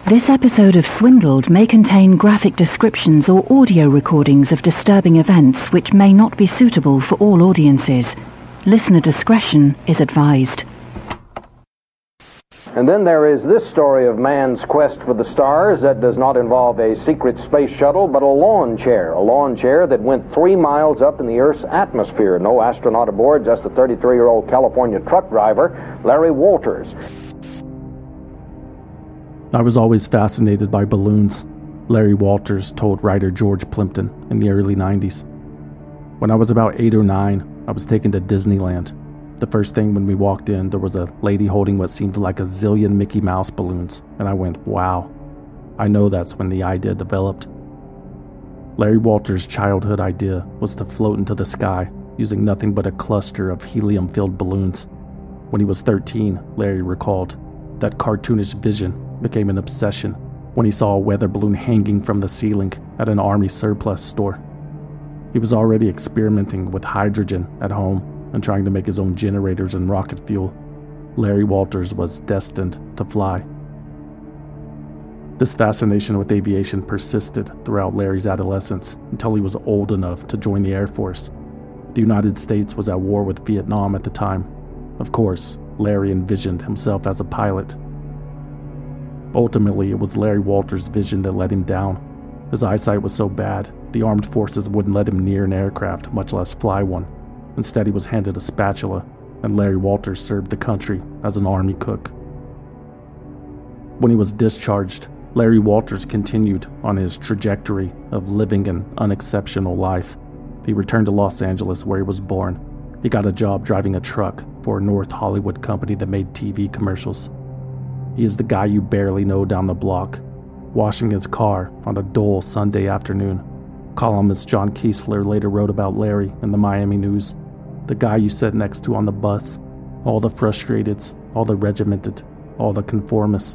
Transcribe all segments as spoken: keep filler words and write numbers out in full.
This episode of Swindled may contain graphic descriptions or audio recordings of disturbing events which may not be suitable for all audiences. Listener discretion is advised. And then there is this story of man's quest for the stars that does not involve a secret space shuttle, but a lawn chair. A lawn chair that went three miles up in the Earth's atmosphere. No astronaut aboard, just a thirty-three-year-old California truck driver, Larry Walters. I was always fascinated by balloons, Larry Walters told writer George Plimpton in the early nineties. When I was about eight or nine, I was taken to Disneyland. The first thing when we walked in, there was a lady holding what seemed like a zillion Mickey Mouse balloons, and I went, wow. I know that's when the idea developed. Larry Walters' childhood idea was to float into the sky using nothing but a cluster of helium-filled balloons. When he was thirteen, Larry recalled, that cartoonish vision became an obsession when he saw a weather balloon hanging from the ceiling at an army surplus store. He was already experimenting with hydrogen at home and trying to make his own generators and rocket fuel. Larry Walters was destined to fly. This fascination with aviation persisted throughout Larry's adolescence until he was old enough to join the Air Force. The United States was at war with Vietnam at the time. Of course, Larry envisioned himself as a pilot. Ultimately, it was Larry Walters' vision that let him down. His eyesight was so bad, the armed forces wouldn't let him near an aircraft, much less fly one. Instead, he was handed a spatula, and Larry Walters served the country as an army cook. When he was discharged, Larry Walters continued on his trajectory of living an unexceptional life. He returned to Los Angeles, where he was born. He got a job driving a truck for a North Hollywood company that made T V commercials. He is the guy you barely know down the block, washing his car on a dull Sunday afternoon. Columnist John Kiesler later wrote about Larry in the Miami News. The guy you sit next to on the bus, all the frustrateds, all the regimented, all the conformists.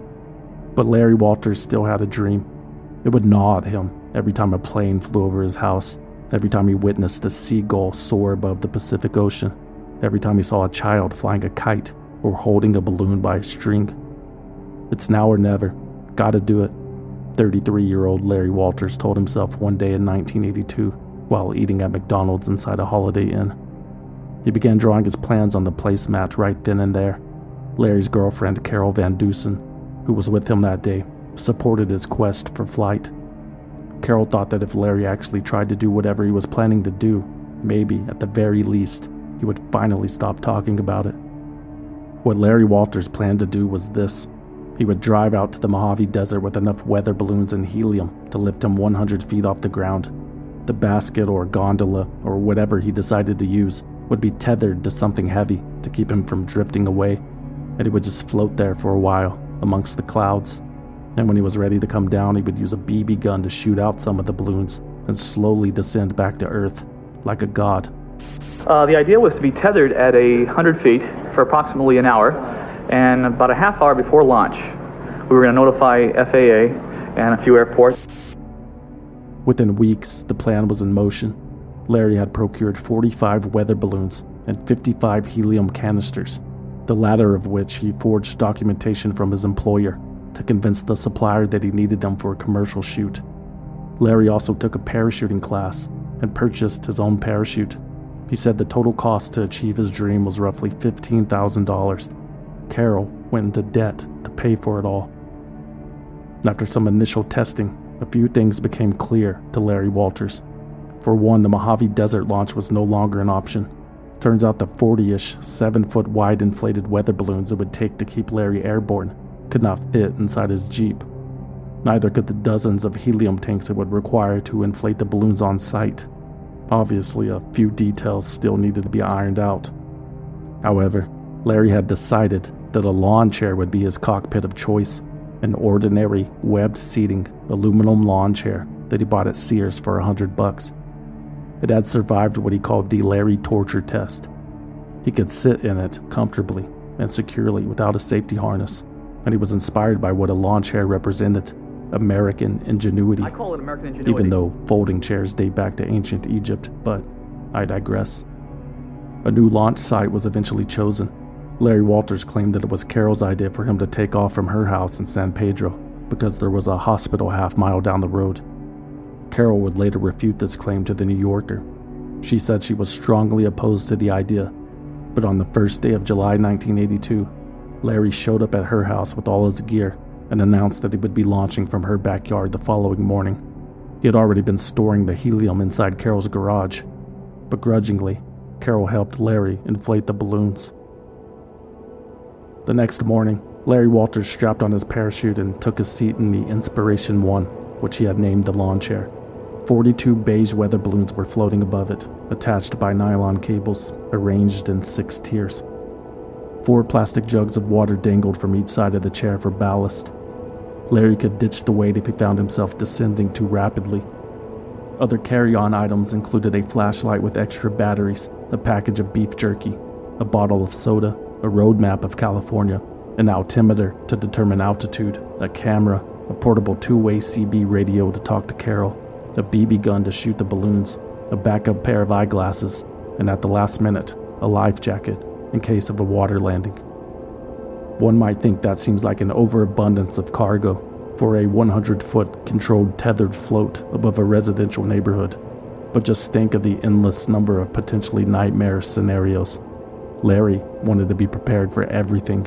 But Larry Walters still had a dream. It would gnaw at him every time a plane flew over his house, every time he witnessed a seagull soar above the Pacific Ocean, every time he saw a child flying a kite or holding a balloon by a string. It's now or never. Gotta do it, thirty-three-year-old Larry Walters told himself one day in nineteen eighty-two while eating at McDonald's inside a Holiday Inn. He began drawing his plans on the placemat right then and there. Larry's girlfriend, Carol Van Dusen, who was with him that day, supported his quest for flight. Carol thought that if Larry actually tried to do whatever he was planning to do, maybe, at the very least, he would finally stop talking about it. What Larry Walters planned to do was this. He would drive out to the Mojave Desert with enough weather balloons and helium to lift him one hundred feet off the ground. The basket or gondola or whatever he decided to use would be tethered to something heavy to keep him from drifting away, and he would just float there for a while amongst the clouds. And when he was ready to come down, he would use a B B gun to shoot out some of the balloons and slowly descend back to Earth like a god. Uh, the idea was to be tethered at a hundred feet for approximately an hour, and about a half hour before launch, we were going to notify F A A and a few airports. Within weeks, the plan was in motion. Larry had procured forty-five weather balloons and fifty-five helium canisters, the latter of which he forged documentation from his employer to convince the supplier that he needed them for a commercial shoot. Larry also took a parachuting class and purchased his own parachute. He said the total cost to achieve his dream was roughly fifteen thousand dollars. Carol went into debt to pay for it all. After some initial testing, a few things became clear to Larry Walters. For one, the Mojave Desert launch was no longer an option. Turns out the forty-ish, seven-foot wide inflated weather balloons it would take to keep Larry airborne could not fit inside his Jeep. Neither could the dozens of helium tanks it would require to inflate the balloons on site. Obviously, a few details still needed to be ironed out. However, Larry had decided that a lawn chair would be his cockpit of choice, an ordinary, webbed seating, aluminum lawn chair that he bought at Sears for a hundred bucks. It had survived what he called the Larry torture test. He could sit in it comfortably and securely without a safety harness, and he was inspired by what a lawn chair represented, American ingenuity. I call it American ingenuity. Even though folding chairs date back to ancient Egypt, but I digress. A new launch site was eventually chosen. Larry Walters claimed that it was Carol's idea for him to take off from her house in San Pedro because there was a hospital half mile down the road. Carol would later refute this claim to the New Yorker. She said she was strongly opposed to the idea, but on the first day of July nineteen eighty-two, Larry showed up at her house with all his gear and announced that he would be launching from her backyard the following morning. He had already been storing the helium inside Carol's garage. Begrudgingly, Carol helped Larry inflate the balloons. The next morning, Larry Walters strapped on his parachute and took a seat in the Inspiration one, which he had named the lawn chair. Forty-two beige weather balloons were floating above it, attached by nylon cables, arranged in six tiers. Four plastic jugs of water dangled from each side of the chair for ballast. Larry could ditch the weight if he found himself descending too rapidly. Other carry-on items included a flashlight with extra batteries, a package of beef jerky, a bottle of soda, a road map of California, an altimeter to determine altitude, a camera, a portable two-way C B radio to talk to Carol, a B B gun to shoot the balloons, a backup pair of eyeglasses, and at the last minute, a life jacket in case of a water landing. One might think that seems like an overabundance of cargo for a one hundred foot controlled tethered float above a residential neighborhood, but just think of the endless number of potentially nightmare scenarios. Larry wanted to be prepared for everything.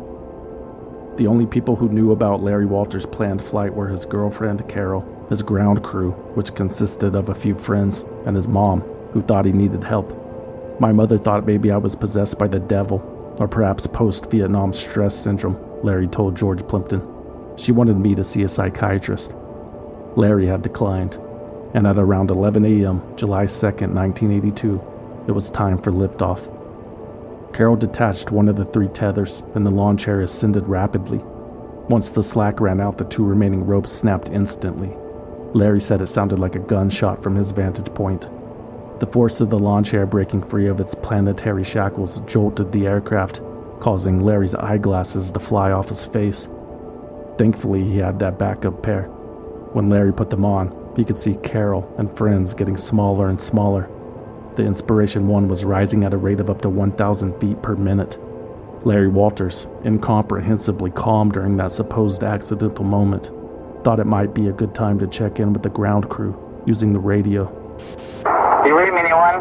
The only people who knew about Larry Walters' planned flight were his girlfriend, Carol, his ground crew, which consisted of a few friends, and his mom, who thought he needed help. My mother thought maybe I was possessed by the devil, or perhaps post-Vietnam stress syndrome, Larry told George Plimpton. She wanted me to see a psychiatrist. Larry had declined, and at around eleven a.m., July second, nineteen eighty-two, it was time for liftoff. Carol detached one of the three tethers, and the lawn chair ascended rapidly. Once the slack ran out, the two remaining ropes snapped instantly. Larry said it sounded like a gunshot from his vantage point. The force of the lawn chair breaking free of its planetary shackles jolted the aircraft, causing Larry's eyeglasses to fly off his face. Thankfully, he had that backup pair. When Larry put them on, he could see Carol and friends getting smaller and smaller. The Inspiration one was rising at a rate of up to one thousand feet per minute. Larry Walters, incomprehensibly calm during that supposed accidental moment, thought it might be a good time to check in with the ground crew using the radio. You read me, anyone?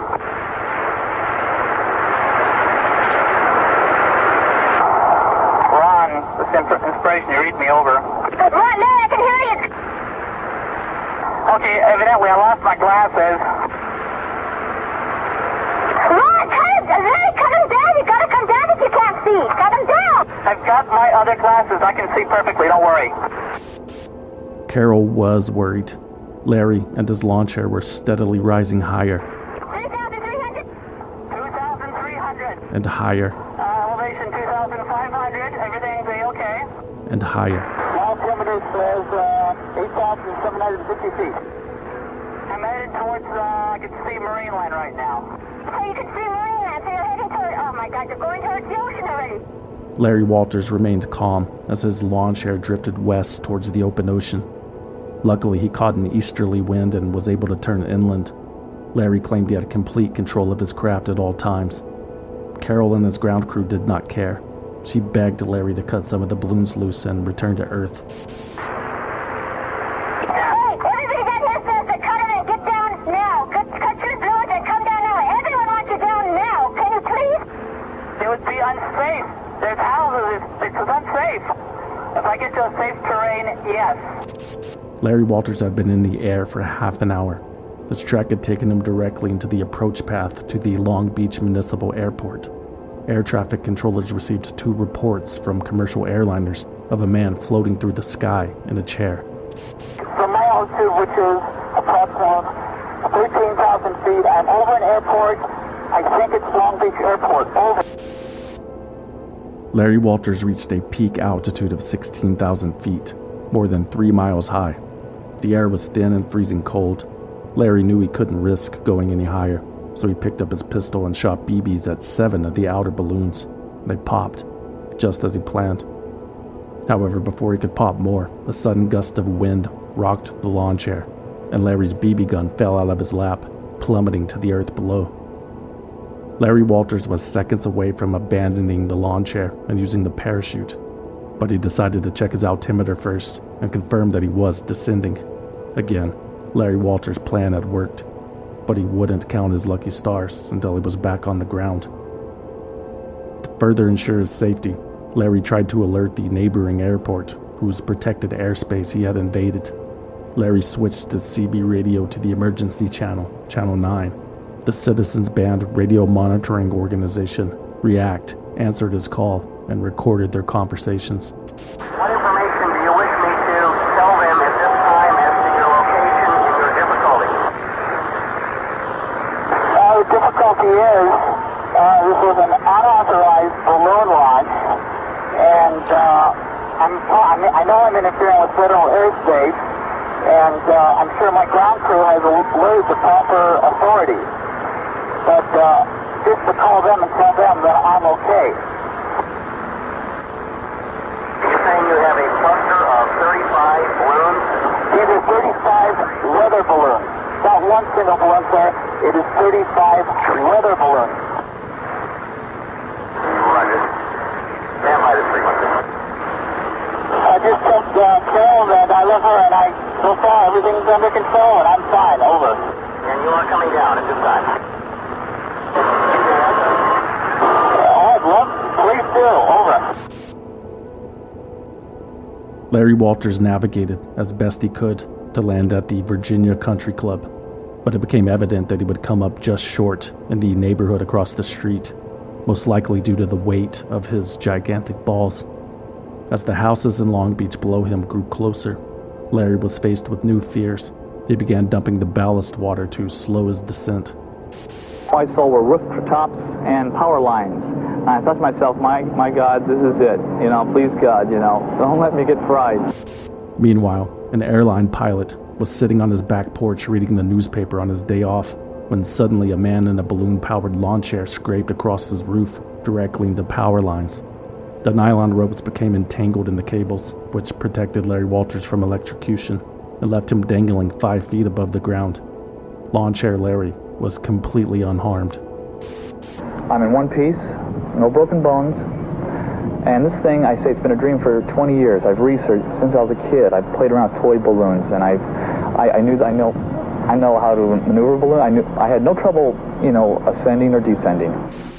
Ron, this is Inspiration, you read me, over. Ron, no, I can hear you. Okay, evidently I lost my glasses. Ron, cut him, Larry, cut him down. You gotta come down if you can't see. Cut him down. I've got my other glasses. I can see perfectly, don't worry. Carol was worried. Larry and his lawn chair were steadily rising higher. three thousand three hundred. two thousand three hundred. And higher. Uh, elevation two thousand five hundred. Everything's A-okay. And higher. Altimeter says uh, eight thousand seven hundred fifty feet. I'm headed towards, uh, I can see Marine Line right now. Oh, you can see Marine Line, so you're heading toward, oh my God, you're going towards the ocean already. Larry Walters remained calm as his lawn chair drifted west towards the open ocean. Luckily, he caught an easterly wind and was able to turn inland. Larry claimed he had complete control of his craft at all times. Carol and his ground crew did not care. She begged Larry to cut some of the balloons loose and return to Earth. Hey, everybody down here says to cut him and get down now. Cut, cut your balloons and come down now. Everyone wants you down now. Can you please? It would be unsafe. There's houses. It's, it's unsafe. If I get to a safe terrain, yes. Larry Walters had been in the air for half an hour. His track had taken him directly into the approach path to the Long Beach Municipal Airport. Air traffic controllers received two reports from commercial airliners of a man floating through the sky in a chair. From my altitude, which is approximately thirteen thousand feet, I'm over an airport. I think it's Long Beach Airport. Over. Larry Walters reached a peak altitude of sixteen thousand feet, more than three miles high. The air was thin and freezing cold. Larry knew he couldn't risk going any higher, so he picked up his pistol and shot B Bs at seven of the outer balloons. They popped, just as he planned. However, before he could pop more, a sudden gust of wind rocked the lawn chair, and Larry's B B gun fell out of his lap, plummeting to the earth below. Larry Walters was seconds away from abandoning the lawn chair and using the parachute. but he decided to check his altimeter first and confirm that he was descending. Again, Larry Walters' plan had worked, but he wouldn't count his lucky stars until he was back on the ground. To further ensure his safety, Larry tried to alert the neighboring airport, whose protected airspace he had invaded. Larry switched the C B radio to the emergency channel, Channel nine. The Citizens Band radio monitoring organization, REACT, answered his call and recorded their conversations. What information do you wish me to tell them at this time as to your location and your difficulty? Uh, the difficulty is, uh, this was an unauthorized balloon launch, and uh, I'm, I, mean, I know I'm interfering with federal airspace, and uh, I'm sure my ground crew has alerted the proper authorities. But uh, just to call them and tell them that I'm okay. You're saying you have a cluster of thirty-five balloons? It is thirty-five weather balloons. Not one single balloon, sir. It is thirty-five weather balloons. Roger. Stand by this frequency. I just told uh, Carol that I love her, and I, so far everything's under control, and I'm fine. Over. And you are coming down at this time? Please do. Over. Larry Walters navigated as best he could to land at the Virginia Country Club, but it became evident that he would come up just short in the neighborhood across the street, most likely due to the weight of his gigantic balls. As the houses in Long Beach below him grew closer, Larry was faced with new fears. He began dumping the ballast water to slow his descent. All I saw were rooftops and power lines. I thought to myself, my, my God, this is it. You know, please God, you know, don't let me get fried. Meanwhile, an airline pilot was sitting on his back porch reading the newspaper on his day off when suddenly a man in a balloon-powered lawn chair scraped across his roof directly into power lines. The nylon ropes became entangled in the cables, which protected Larry Walters from electrocution and left him dangling five feet above the ground. Lawn chair Larry was completely unharmed. I'm in one piece, no broken bones, and this thing, I say it's been a dream for twenty years. I've researched since I was a kid. I've played around with toy balloons, and I've, I, I knew that I know, I know how to maneuver a balloon. I knew I had no trouble, you know, ascending or descending.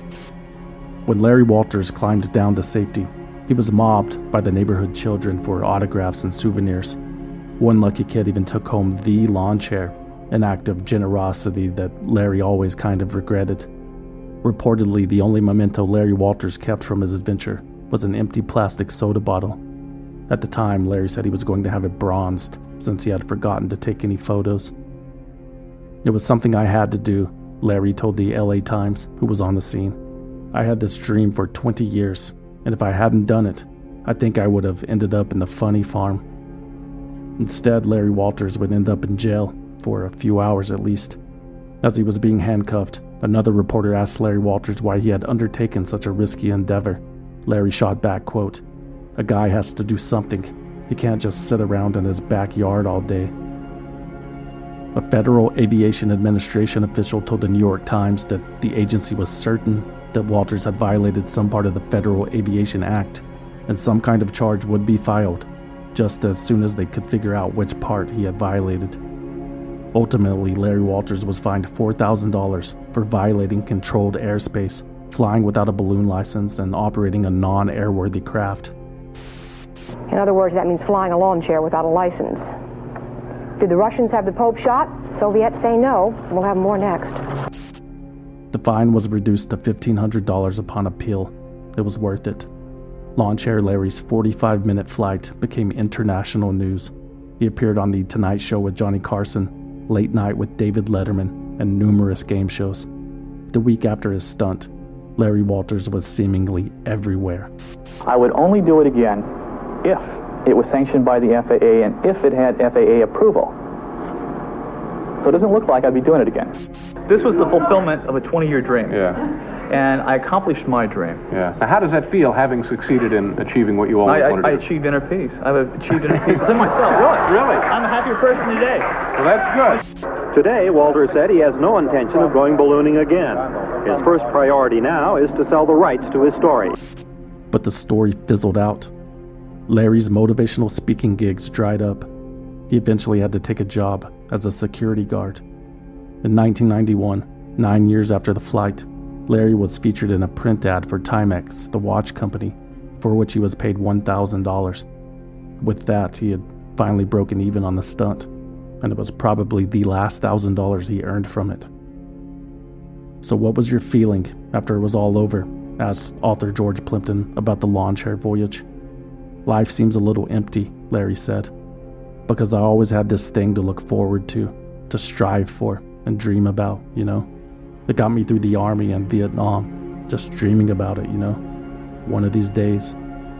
When Larry Walters climbed down to safety, he was mobbed by the neighborhood children for autographs and souvenirs. One lucky kid even took home the lawn chair, an act of generosity that Larry always kind of regretted. Reportedly, the only memento Larry Walters kept from his adventure was an empty plastic soda bottle. At the time, Larry said he was going to have it bronzed, since he had forgotten to take any photos. It was something I had to do, Larry told the L A Times, who was on the scene. I had this dream for twenty years, and if I hadn't done it, I think I would have ended up in the funny farm. Instead, Larry Walters would end up in jail, for a few hours at least. As he was being handcuffed, another reporter asked Larry Walters why he had undertaken such a risky endeavor. Larry shot back, quote, "A guy has to do something. He can't just sit around in his backyard all day." A Federal Aviation Administration official told the New York Times that the agency was certain that Walters had violated some part of the Federal Aviation Act, and some kind of charge would be filed, just as soon as they could figure out which part he had violated. Ultimately, Larry Walters was fined four thousand dollars for violating controlled airspace, flying without a balloon license, and operating a non-airworthy craft. In other words, that means flying a lawn chair without a license. Did the Russians have the Pope shot? Soviets say no. We'll have more next. The fine was reduced to fifteen hundred dollars upon appeal. It was worth it. Lawn chair Larry's forty-five minute flight became international news. He appeared on The Tonight Show with Johnny Carson, Late Night with David Letterman, and numerous game shows. The week after his stunt, Larry Walters was seemingly everywhere. I would only do it again if it was sanctioned by the F A A and if it had F A A approval. So it doesn't look like I'd be doing it again. This was the fulfillment of a twenty-year dream. Yeah. And I accomplished my dream. Yeah. Now, how does that feel, having succeeded in achieving what you always I, wanted I, to I do? achieved inner peace. I've achieved inner peace within myself. Really? Really? I'm a happier person today. Well, that's good. Today, Walters said he has no intention of going ballooning again. His first priority now is to sell the rights to his story. But the story fizzled out. Larry's motivational speaking gigs dried up. He eventually had to take a job as a security guard. In nineteen ninety-one, nine years after the flight, Larry was featured in a print ad for Timex, the watch company, for which he was paid one thousand dollars. With that, he had finally broken even on the stunt, and it was probably the last one thousand dollars he earned from it. "So what was your feeling after it was all over?" asked author George Plimpton about the lawn chair voyage. "Life seems a little empty," Larry said, "because I always had this thing to look forward to, to strive for, and dream about, you know? It got me through the Army and Vietnam, just dreaming about it, you know? One of these days."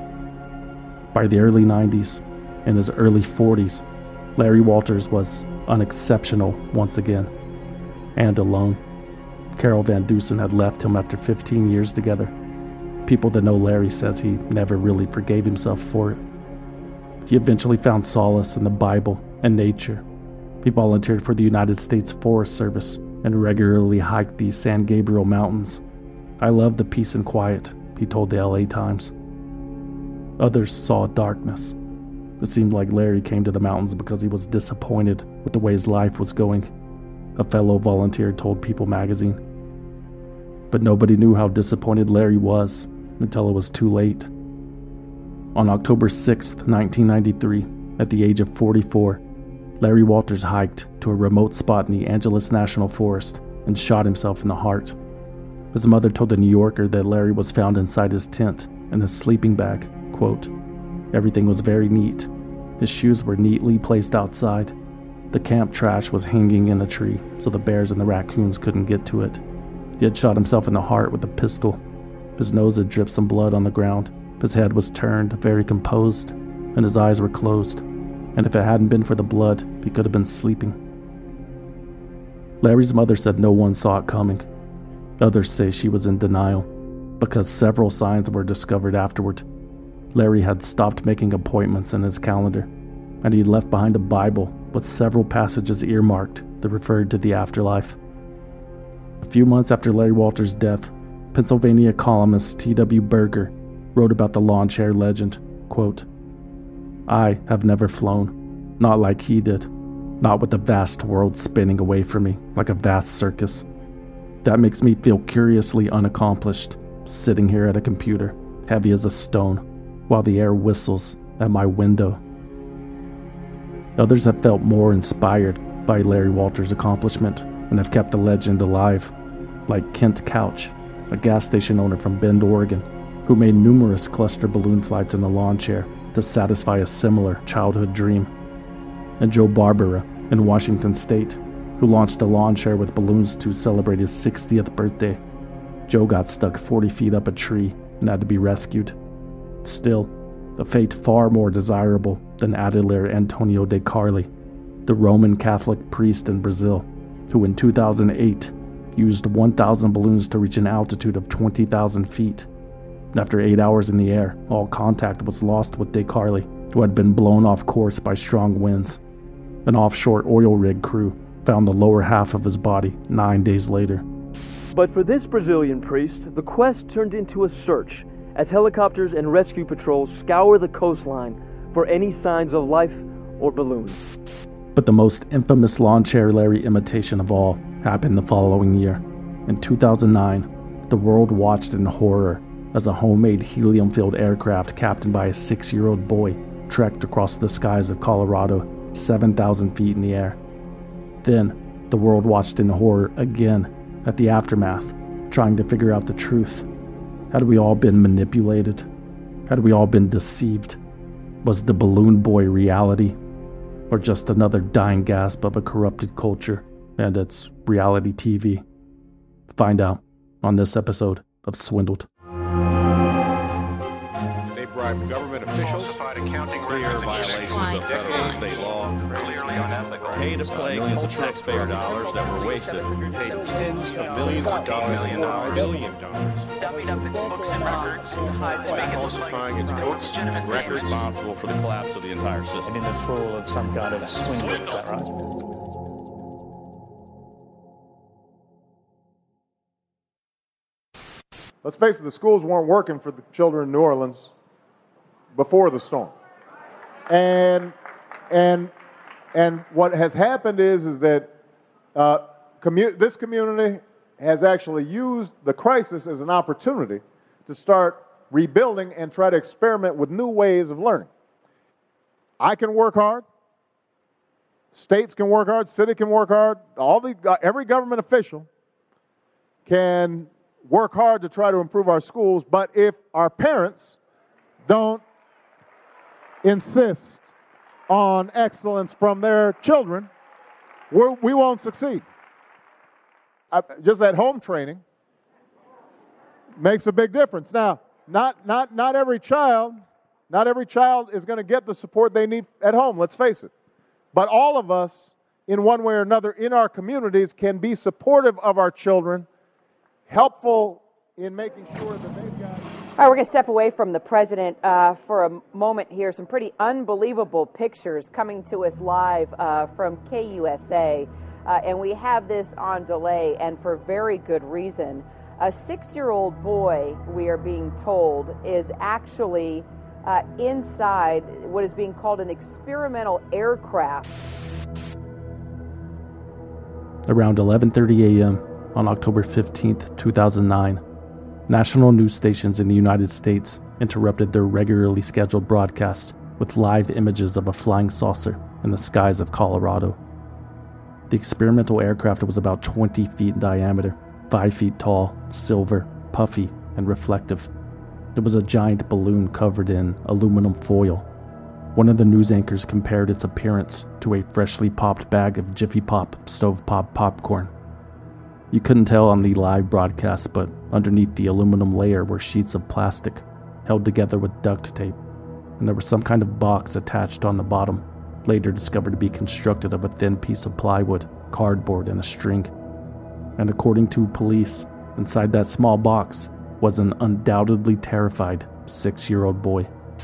By the early nineties, in his early forties, Larry Walters was unexceptional once again, and alone. Carol Van Dusen had left him after fifteen years together. People that know Larry says he never really forgave himself for it. He eventually found solace in the Bible and nature. He volunteered for the United States Forest Service and regularly hiked the San Gabriel Mountains. "I love the peace and quiet," he told the L A Times. Others saw darkness. It seemed like Larry came to the mountains because he was disappointed with the way his life was going, a fellow volunteer told People magazine. But nobody knew how disappointed Larry was until it was too late. On October sixth, nineteen ninety-three, at the age of forty-four, Larry Walters hiked to a remote spot in the Angeles National Forest and shot himself in the heart. His mother told the New Yorker that Larry was found inside his tent in a sleeping bag. Quote, "Everything was very neat. His shoes were neatly placed outside. The camp trash was hanging in a tree so the bears and the raccoons couldn't get to it. He had shot himself in the heart with a pistol. His nose had dripped some blood on the ground. His head was turned, very composed, and his eyes were closed. And if it hadn't been for the blood, he could have been sleeping." Larry's mother said no one saw it coming. Others say she was in denial, because several signs were discovered afterward. Larry had stopped making appointments in his calendar, and he left behind a Bible with several passages earmarked that referred to the afterlife. A few months after Larry Walters' death, Pennsylvania columnist T W Berger wrote about the lawn chair legend. Quote, "I have never flown, not like he did, not with the vast world spinning away from me like a vast circus. That makes me feel curiously unaccomplished, sitting here at a computer, heavy as a stone, while the air whistles at my window." Others have felt more inspired by Larry Walters' accomplishment and have kept the legend alive, like Kent Couch, a gas station owner from Bend, Oregon, who made numerous cluster balloon flights in a lawn chair to satisfy a similar childhood dream, and Joe Barbera in Washington State, who launched a lawn chair with balloons to celebrate his sixtieth birthday. Joe got stuck forty feet up a tree and had to be rescued. Still, a fate far more desirable than Adelaire Antonio de Carli, the Roman Catholic priest in Brazil, who in two thousand eight used one thousand balloons to reach an altitude of twenty thousand feet. After eight hours in the air, all contact was lost with de Carli, who had been blown off course by strong winds. An offshore oil rig crew found the lower half of his body nine days later. But for this Brazilian priest, the quest turned into a search, as helicopters and rescue patrols scour the coastline for any signs of life or balloons. But the most infamous lawn chair Larry imitation of all happened the following year. In two thousand nine, the world watched in horror as a homemade helium-filled aircraft captained by a six-year-old boy trekked across the skies of Colorado, seven thousand feet in the air. Then, the world watched in horror again at the aftermath, trying to figure out the truth. Had we all been manipulated? Had we all been deceived? Was the balloon boy reality? Or just another dying gasp of a corrupted culture and its reality T V? Find out on this episode of Swindled. They bribed government officials, clear violations of federal and state law, paid to play millions of taxpayer dollars that were wasted, paid tens of millions of dollars, million dollars, billion dollars, dummied up its books and records to hide the falsifying its books and records, responsible for the collapse of the entire system. In the thrall of some kind of swindle, is that right? Let's face it, the schools weren't working for the children in New Orleans before the storm. And and and what has happened is is that uh, commu- this community has actually used the crisis as an opportunity to start rebuilding and try to experiment with new ways of learning. I can work hard. States can work hard. City can work hard. All the uh, every government official can work hard to try to improve our schools. But if our parents don't insist on excellence from their children, we're, we won't succeed. I, just that home training makes a big difference. Now, not not not every child, not every child is going to get the support they need at home. Let's face it. But all of us, in one way or another, in our communities, can be supportive of our children, helpful in making sure that they've got. All right, we're going to step away from the president uh, for a moment here. Some pretty unbelievable pictures coming to us live uh, from K U S A. Uh, and we have this on delay, and for very good reason. A six-year-old boy, we are being told, is actually uh, inside what is being called an experimental aircraft. Around eleven thirty a.m. on October fifteenth, two thousand nine, national news stations in the United States interrupted their regularly scheduled broadcast with live images of a flying saucer in the skies of Colorado. The experimental aircraft was about twenty feet in diameter, five feet tall, silver, puffy, and reflective. It was a giant balloon covered in aluminum foil. One of the news anchors compared its appearance to a freshly popped bag of Jiffy Pop stove-pop popcorn. You couldn't tell on the live broadcast, but underneath the aluminum layer were sheets of plastic, held together with duct tape, and there was some kind of box attached on the bottom, later discovered to be constructed of a thin piece of plywood, cardboard, and a string. And according to police, inside that small box was an undoubtedly terrified six-year-old boy.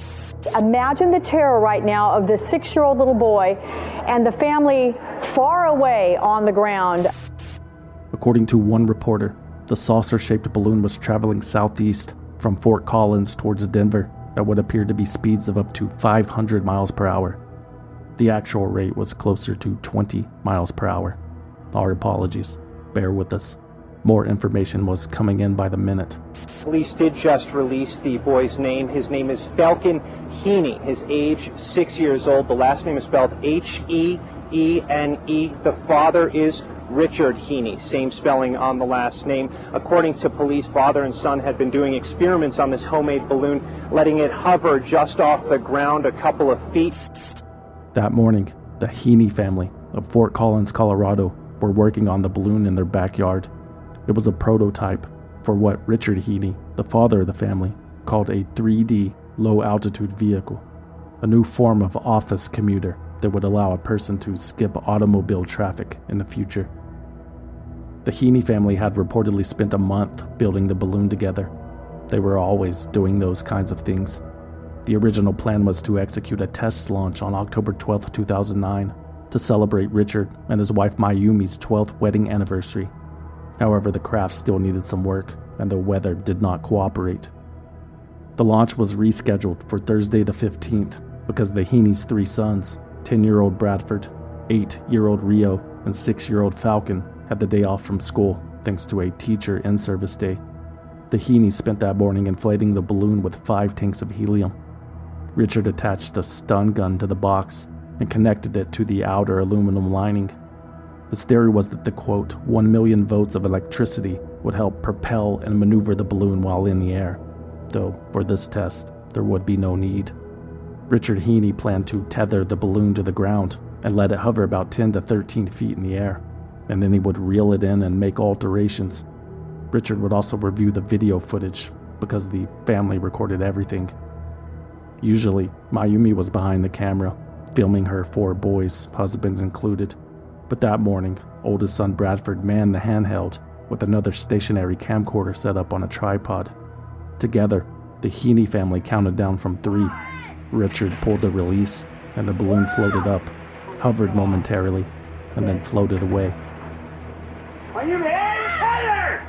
Imagine the terror right now of this six-year-old little boy and the family far away on the ground. According to one reporter, the saucer-shaped balloon was traveling southeast from Fort Collins towards Denver at what appeared to be speeds of up to five hundred miles per hour. The actual rate was closer to twenty miles per hour. Our apologies. Bear with us. More information was coming in by the minute. Police did just release the boy's name. His name is Falcon Heaney. His age, six years old. The last name is spelled H E E N E. The father is Richard Heaney, same spelling on the last name. According to police, father and son had been doing experiments on this homemade balloon, letting it hover just off the ground a couple of feet. That morning, the Heaney family of Fort Collins, Colorado, were working on the balloon in their backyard. It was a prototype for what Richard Heaney, the father of the family, called a three D low-altitude vehicle, a new form of office commuter that would allow a person to skip automobile traffic in the future. The Heaney family had reportedly spent a month building the balloon together. They were always doing those kinds of things. The original plan was to execute a test launch on October twelfth, two thousand nine, to celebrate Richard and his wife Mayumi's twelfth wedding anniversary. However, the craft still needed some work, and the weather did not cooperate. The launch was rescheduled for Thursday the fifteenth because the Heaney's three sons, ten-year-old Bradford, eight-year-old Rio, and six-year-old Falcon, had the day off from school thanks to a teacher in-service day. The Heaneys spent that morning inflating the balloon with five tanks of helium. Richard attached a stun gun to the box and connected it to the outer aluminum lining. His theory was that the, quote, one million volts of electricity would help propel and maneuver the balloon while in the air, though for this test, there would be no need. Richard Heaney planned to tether the balloon to the ground and let it hover about ten to thirteen feet in the air, and then he would reel it in and make alterations. Richard would also review the video footage because the family recorded everything. Usually, Mayumi was behind the camera, filming her four boys, husbands included. But that morning, oldest son Bradford manned the handheld with another stationary camcorder set up on a tripod. Together, the Heaney family counted down from three. Richard pulled the release, and the balloon floated up, hovered momentarily, and then floated away. Are you there? Heather!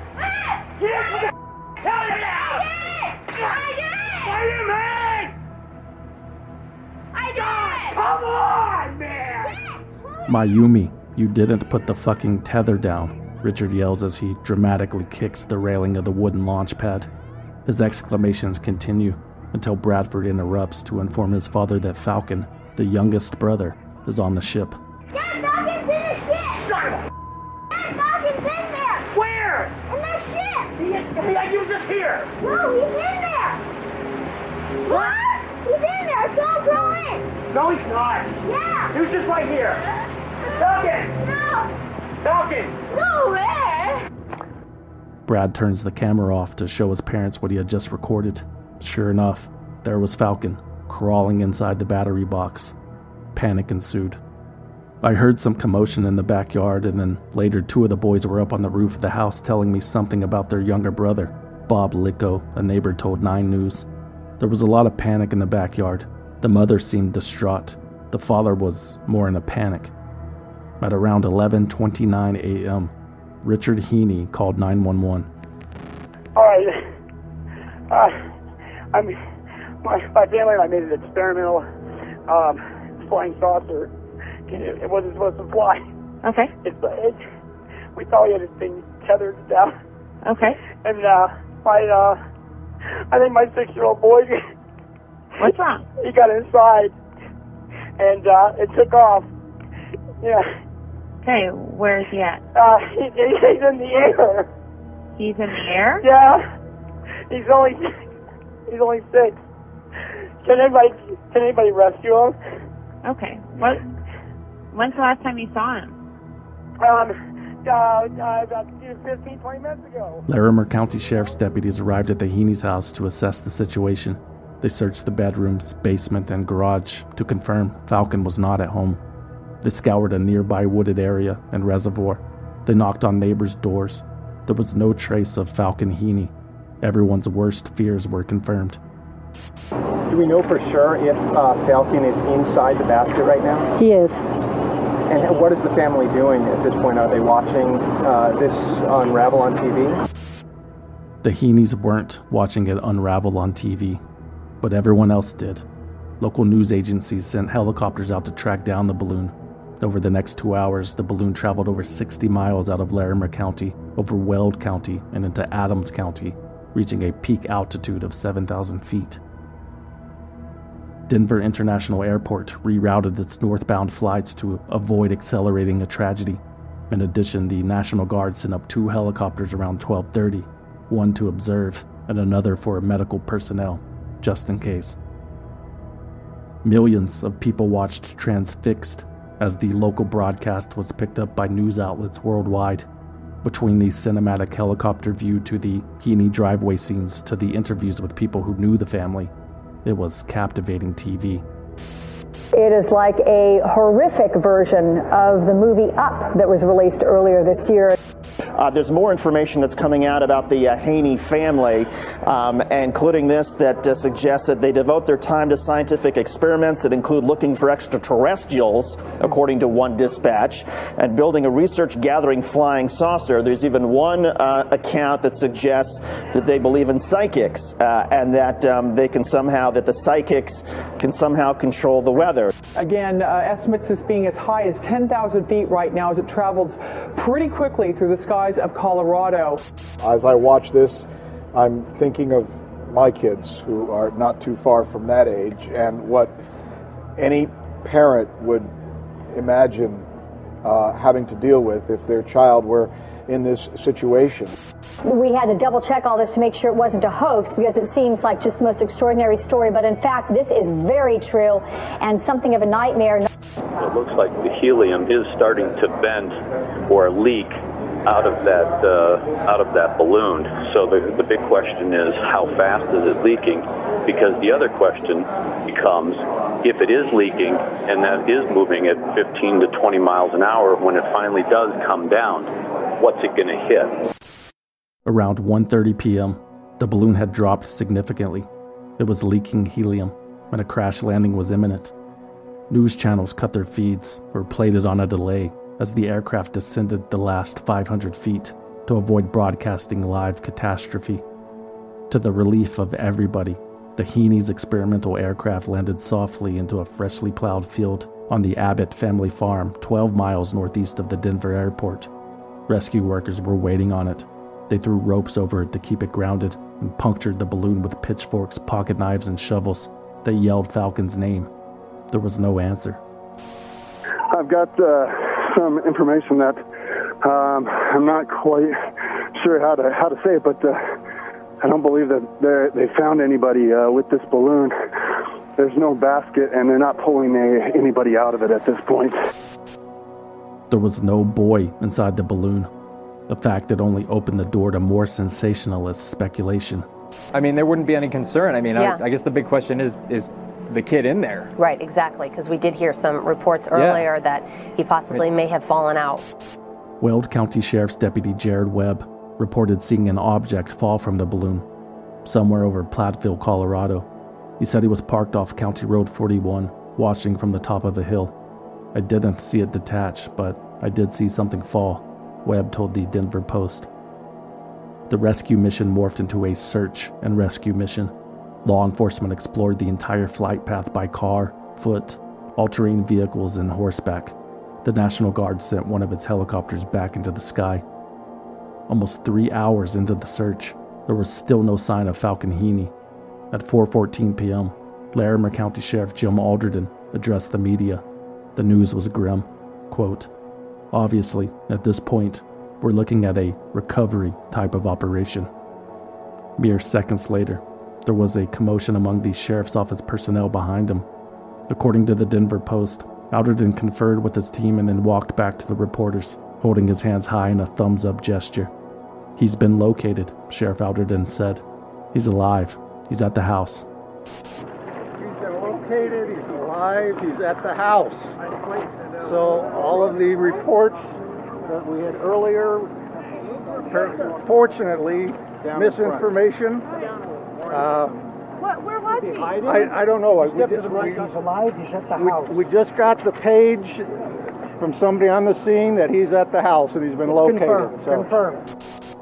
Get the hell out! Are you mad? I God! Come on, man! Mayumi, you didn't put the fucking tether down, Richard yells as he dramatically kicks the railing of the wooden launch pad. His exclamations continue until Bradford interrupts to inform his father that Falcon, the youngest brother, is on the ship. Dad, Falcon's in the ship! Dad, Falcon's in there! Where? In the ship! He, he, he was just here! No, he's in there! What? He's in there, so go in! No, he's not! Yeah! He was just right here! Falcon! No! Falcon! No way! Brad turns the camera off to show his parents what he had just recorded. Sure enough, there was Falcon, crawling inside the battery box. Panic ensued. I heard some commotion in the backyard, and then later two of the boys were up on the roof of the house telling me something about their younger brother. Bob Licko, a neighbor, told Nine News. There was a lot of panic in the backyard. The mother seemed distraught. The father was more in a panic. At around eleven twenty-nine a.m., Richard Heaney called nine one one. All right. Uh, I'm, my, my family and I made an experimental um, flying saucer. It, it wasn't supposed to fly. Okay. It's, it, we thought we had this thing tethered down. Okay. And uh, my, uh, I think my six-year-old boy, what's wrong? He got inside, and uh, it took off. Yeah. Okay, where is he at? Uh, he, he's in the air. He's in the air? Yeah. He's only, he's only six. Can anybody, can anybody rescue him? Okay. What? When's the last time you saw him? Um, uh, uh, about fifteen, twenty minutes ago. Larimer County Sheriff's deputies arrived at the Heaney's house to assess the situation. They searched the bedrooms, basement, and garage to confirm Falcon was not at home. They scoured a nearby wooded area and reservoir. They knocked on neighbors' doors. There was no trace of Falcon Heaney. Everyone's worst fears were confirmed. Do we know for sure if uh, Falcon is inside the basket right now? He is. And what is the family doing at this point? Are they watching uh, this unravel on T V? The Heaneys weren't watching it unravel on T V, but everyone else did. Local news agencies sent helicopters out to track down the balloon. Over the next two hours, the balloon traveled over sixty miles out of Larimer County, over Weld County, and into Adams County, reaching a peak altitude of seven thousand feet. Denver International Airport rerouted its northbound flights to avoid accelerating a tragedy. In addition, the National Guard sent up two helicopters around twelve thirty, one to observe and another for medical personnel, just in case. Millions of people watched transfixed as the local broadcast was picked up by news outlets worldwide. Between the cinematic helicopter view to the Heaney driveway scenes to the interviews with people who knew the family, it was captivating T V. It is like a horrific version of the movie Up that was released earlier this year. Uh, there's more information that's coming out about the uh, Heaney family, um, including this that uh, suggests that they devote their time to scientific experiments that include looking for extraterrestrials, according to one dispatch, and building a research-gathering flying saucer. There's even one uh, account that suggests that they believe in psychics, uh, and that um, they can somehow, that the psychics can somehow control the weather. Again, uh, estimates this being as high as ten thousand feet right now as it travels pretty quickly through the skies of Colorado. As I watch this, I'm thinking of my kids who are not too far from that age and what any parent would imagine uh, having to deal with if their child were in this situation. We had to double check all this to make sure it wasn't a hoax, because it seems like just the most extraordinary story, but in fact this is very true and something of a nightmare. It looks like the helium is starting to bend or leak out of that uh, out of that balloon. So the, the big question is, how fast is it leaking? Because the other question becomes, if it is leaking and that is moving at fifteen to twenty miles an hour, when it finally does come down, what's it going to hit? Around one thirty p.m., the balloon had dropped significantly. It was leaking helium, and a crash landing was imminent. News channels cut their feeds or played it on a delay as the aircraft descended the last five hundred feet to avoid broadcasting live catastrophe. To the relief of everybody, the Heaney's experimental aircraft landed softly into a freshly plowed field on the Abbott family farm, twelve miles northeast of the Denver airport. Rescue workers were waiting on it. They threw ropes over it to keep it grounded and punctured the balloon with pitchforks, pocket knives, and shovels. They yelled Falcon's name. There was no answer. I've got uh, some information that um, I'm not quite sure how to how to say it, but uh, I don't believe that they found anybody uh, with this balloon. There's no basket, and they're not pulling a, anybody out of it at this point. There was no boy inside the balloon. The fact that only opened the door to more sensationalist speculation. I mean, there wouldn't be any concern. I mean, Yeah. I, I guess the big question is, is the kid in there? Right, exactly, because we did hear some reports earlier Yeah. that he possibly may have fallen out. Weld County Sheriff's Deputy Jared Webb reported seeing an object fall from the balloon, somewhere over Platteville, Colorado. He said he was parked off County Road forty-one, watching from the top of a hill. I didn't see it detach, but I did see something fall, Webb told the Denver Post. The rescue mission morphed into a search and rescue mission. Law enforcement explored the entire flight path by car, foot, all-terrain vehicles, and horseback. The National Guard sent one of its helicopters back into the sky. Almost three hours into the search, there was still no sign of Falcon Heaney. At four fourteen p.m., Larimer County Sheriff Jim Alderton addressed the media. The news was grim. Quote, "Obviously, at this point, we're looking at a recovery type of operation." Mere seconds later, there was a commotion among the sheriff's office personnel behind him. According to the Denver Post, Alderton conferred with his team and then walked back to the reporters, holding his hands high in a thumbs-up gesture. "He's been located," Sheriff Alderton said. "He's alive. He's at the house." He's been located, he's alive, he's at the house. So all of the reports that we had earlier, fortunately, misinformation. Uh, What, where was he? I, I don't know. We, just, we, he's alive, he's at the we, house. we just got the page from somebody on the scene that he's at the house and he's been It's located. confirmed, So. confirmed.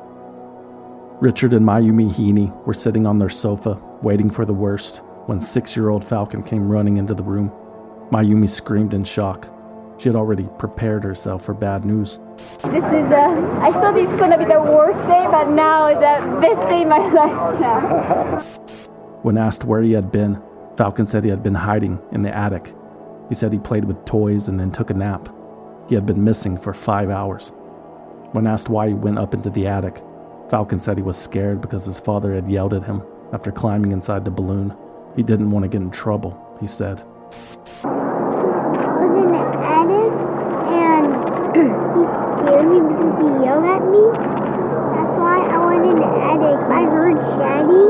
Richard and Mayumi Heaney were sitting on their sofa, waiting for the worst, when six-year-old Falcon came running into the room. Mayumi screamed in shock. She had already prepared herself for bad news. This is, uh, I thought it's gonna be the worst day, but now it's the best day in my life now. When asked where he had been, Falcon said he had been hiding in the attic. He said he played with toys and then took a nap. He had been missing for five hours. When asked why he went up into the attic, Falcon said he was scared because his father had yelled at him after climbing inside the balloon. He didn't want to get in trouble, he said. I was in the attic, and he scared me because he yelled at me. That's why I went in the attic. I heard Shaggy.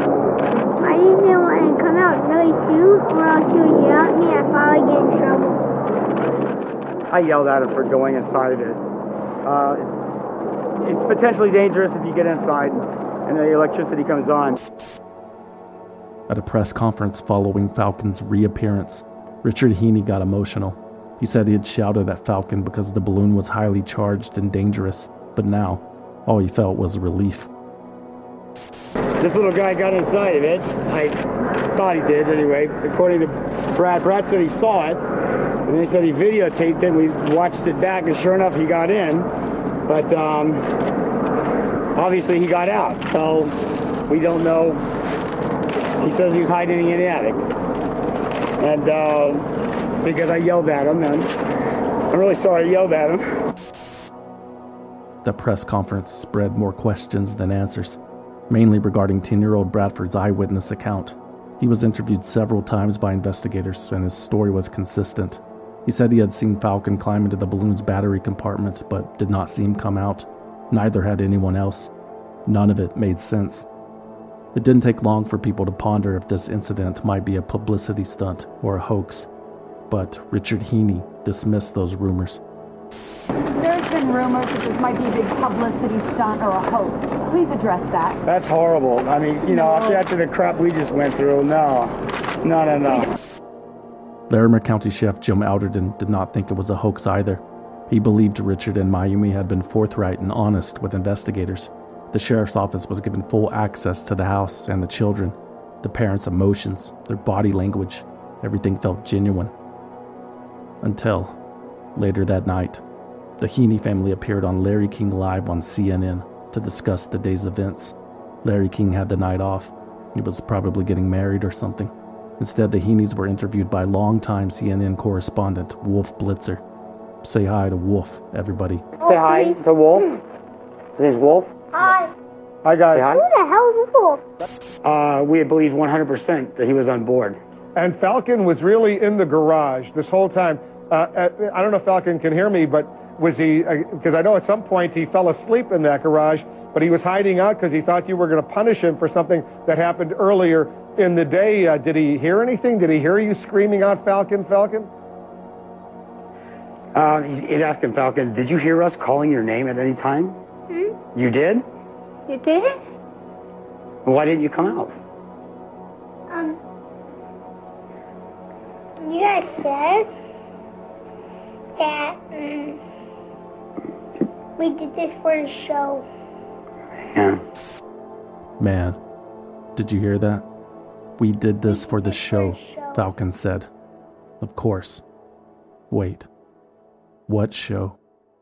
I didn't want to come out really soon, or else he would yell at me and I'd probably get in trouble. I yelled at him for going inside it. Uh, it's potentially dangerous if you get inside and the electricity comes on. At a press conference following Falcon's reappearance, Richard Heaney got emotional. He said he had shouted at Falcon because the balloon was highly charged and dangerous, but now, all he felt was relief. This little guy got inside of it. I thought he did anyway. According to Brad, Brad said he saw it, and they said he videotaped it. We watched it back, and sure enough, he got in. But um, obviously, he got out. So we don't know. He says he was hiding in the attic, and uh, it's because I yelled at him. And I'm really sorry I yelled at him. The press conference spread more questions than answers, mainly regarding ten-year-old Bradford's eyewitness account. He was interviewed several times by investigators, and his story was consistent. He said he had seen Falcon climb into the balloon's battery compartment, but did not see him come out. Neither had anyone else. None of it made sense. It didn't take long for people to ponder if this incident might be a publicity stunt or a hoax. But Richard Heaney dismissed those rumors. There's been rumors that this might be a big publicity stunt or a hoax. Please address that. That's horrible. I mean, you know, after, after the crap we just went through, no. No, no, no. Larimer County Sheriff Jim Alderton did not think it was a hoax either. He believed Richard and Mayumi had been forthright and honest with investigators. The sheriff's office was given full access to the house and the children. The parents' emotions, their body language, everything felt genuine. Until, later that night, the Heaney family appeared on Larry King Live on C N N to discuss the day's events. Larry King had the night off. He was probably getting married or something. Instead, the Heaneys were interviewed by longtime C N N correspondent Wolf Blitzer. Say hi to Wolf, everybody. Say hi to Wolf. His name's Wolf. Hi. Hi, guys. Say hi. Who the hell is Wolf? Uh, we believe one hundred percent that he was on board. And Falcon was really in the garage this whole time. Uh, I don't know if Falcon can hear me, but was he, because uh, I know at some point he fell asleep in that garage, but he was hiding out because he thought you were going to punish him for something that happened earlier in the day. Uh, did he hear anything? Did he hear you screaming out, Falcon, Falcon? Uh, he's, he's asking Falcon, did you hear us calling your name at any time? Hmm? You did? You did? Well, why didn't you come out? Um, you guys said that um, we did this for the show. Yeah. Man, did you hear that? We did this for the show, Falcon said. Of course. Wait. What show?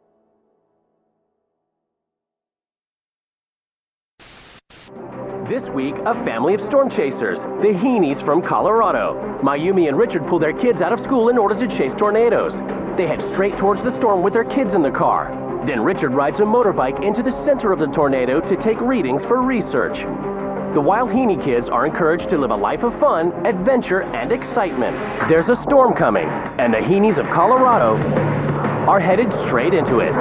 This week, a family of storm chasers, the Heaneys from Colorado. Mayumi and Richard pull their kids out of school in order to chase tornadoes. They head straight towards the storm with their kids in the car. Then Richard rides a motorbike into the center of the tornado to take readings for research. The Wild Heaney kids are encouraged to live a life of fun, adventure, and excitement. There's a storm coming, and the Heaneys of Colorado are headed straight into it.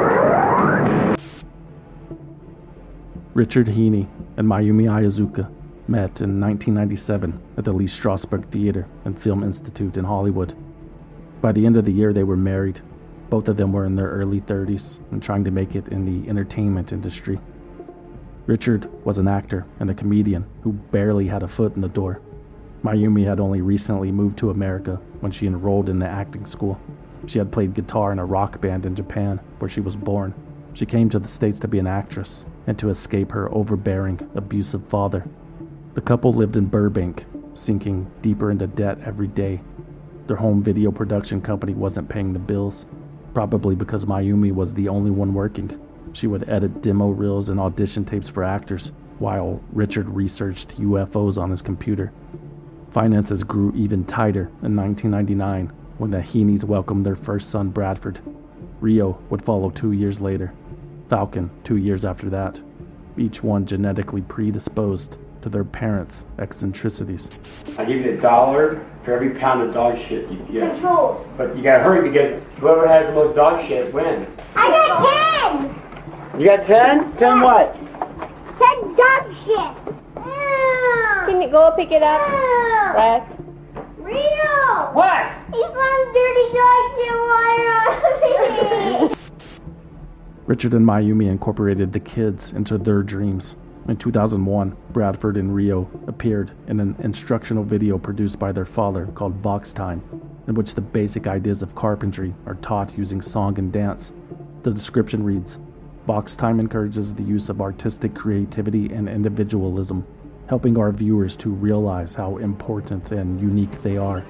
Richard Heaney and Mayumi Ayazuka met in nineteen ninety-seven at the Lee Strasberg Theater and Film Institute in Hollywood. By the end of the year, they were married. Both of them were in their early thirties and trying to make it in the entertainment industry. Richard was an actor and a comedian who barely had a foot in the door. Mayumi had only recently moved to America when she enrolled in the acting school. She had played guitar in a rock band in Japan, where she was born. She came to the States to be an actress and to escape her overbearing, abusive father. The couple lived in Burbank, sinking deeper into debt every day. Their home video production company wasn't paying the bills, probably because Mayumi was the only one working. She would edit demo reels and audition tapes for actors, while Richard researched U F Os on his computer. Finances grew even tighter in nineteen ninety-nine when the Heaneys welcomed their first son, Bradford. Rio would follow two years later. Falcon two years after that. Each one genetically predisposed to their parents' eccentricities. I give you a dollar for every pound of dog shit you get. Controls. But you gotta hurry because whoever has the most dog shit wins. I got ten! You got ten? Ten what? Ten dog shit! Ew. Can you go pick it up? Ew. Rex? Rio! What? He found dirty dog shit water on me! Richard and Mayumi incorporated the kids into their dreams. In two thousand one, Bradford and Rio appeared in an instructional video produced by their father called Box Time, in which the basic ideas of carpentry are taught using song and dance. The description reads, "Box Time encourages the use of artistic creativity and individualism, helping our viewers to realize how important and unique they are."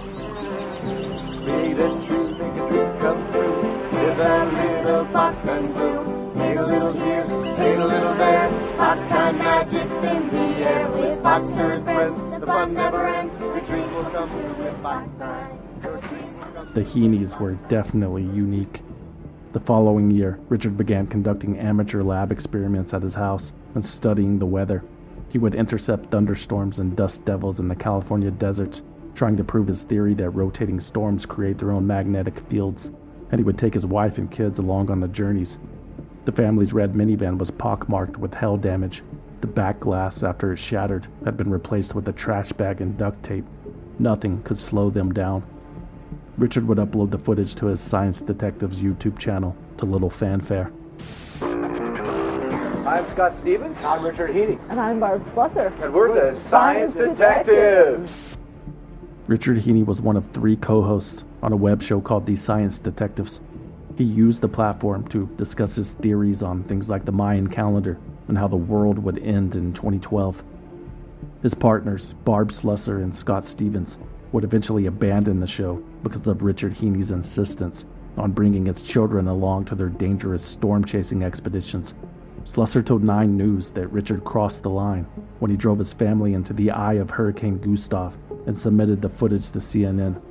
Read a true, make a dream come true. Live a little box and do. Paint a little here, paint a little there. Box Time magic's in the air. With Boxster and friends, the fun never ends. Your dreams will come true with Box Time. Your dreams will come The Heaneys were definitely unique. The following year, Richard began conducting amateur lab experiments at his house and studying the weather. He would intercept thunderstorms and dust devils in the California deserts, trying to prove his theory that rotating storms create their own magnetic fields, and he would take his wife and kids along on the journeys. The family's red minivan was pockmarked with hail damage. The back glass, after it shattered, had been replaced with a trash bag and duct tape. Nothing could slow them down. Richard would upload the footage to his Science Detectives YouTube channel to little fanfare. I'm Scott Stevens. I'm Richard Heaney. And I'm Barb Flusser. And we're the Science Detectives. Richard Heaney was one of three co-hosts on a web show called The Science Detectives. He used the platform to discuss his theories on things like the Mayan calendar and how the world would end in twenty twelve. His partners, Barb Slusser and Scott Stevens, would eventually abandon the show because of Richard Heaney's insistence on bringing its children along to their dangerous storm-chasing expeditions. Slusser told Nine News that Richard crossed the line when he drove his family into the eye of Hurricane Gustav and submitted the footage to C N N.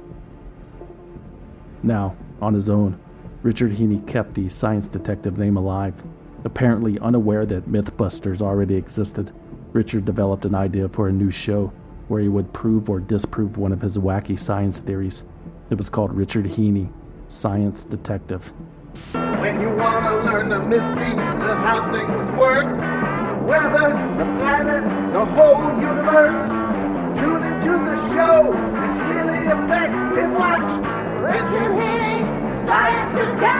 Now, on his own, Richard Heaney kept the science detective name alive. Apparently unaware that Mythbusters already existed, Richard developed an idea for a new show where he would prove or disprove one of his wacky science theories. It was called Richard Heaney, Science Detective. When you want to learn the mysteries of how things work, weather, the planets, the whole universe, tune into the show. It's really effective. Watch Richard Heaney, Science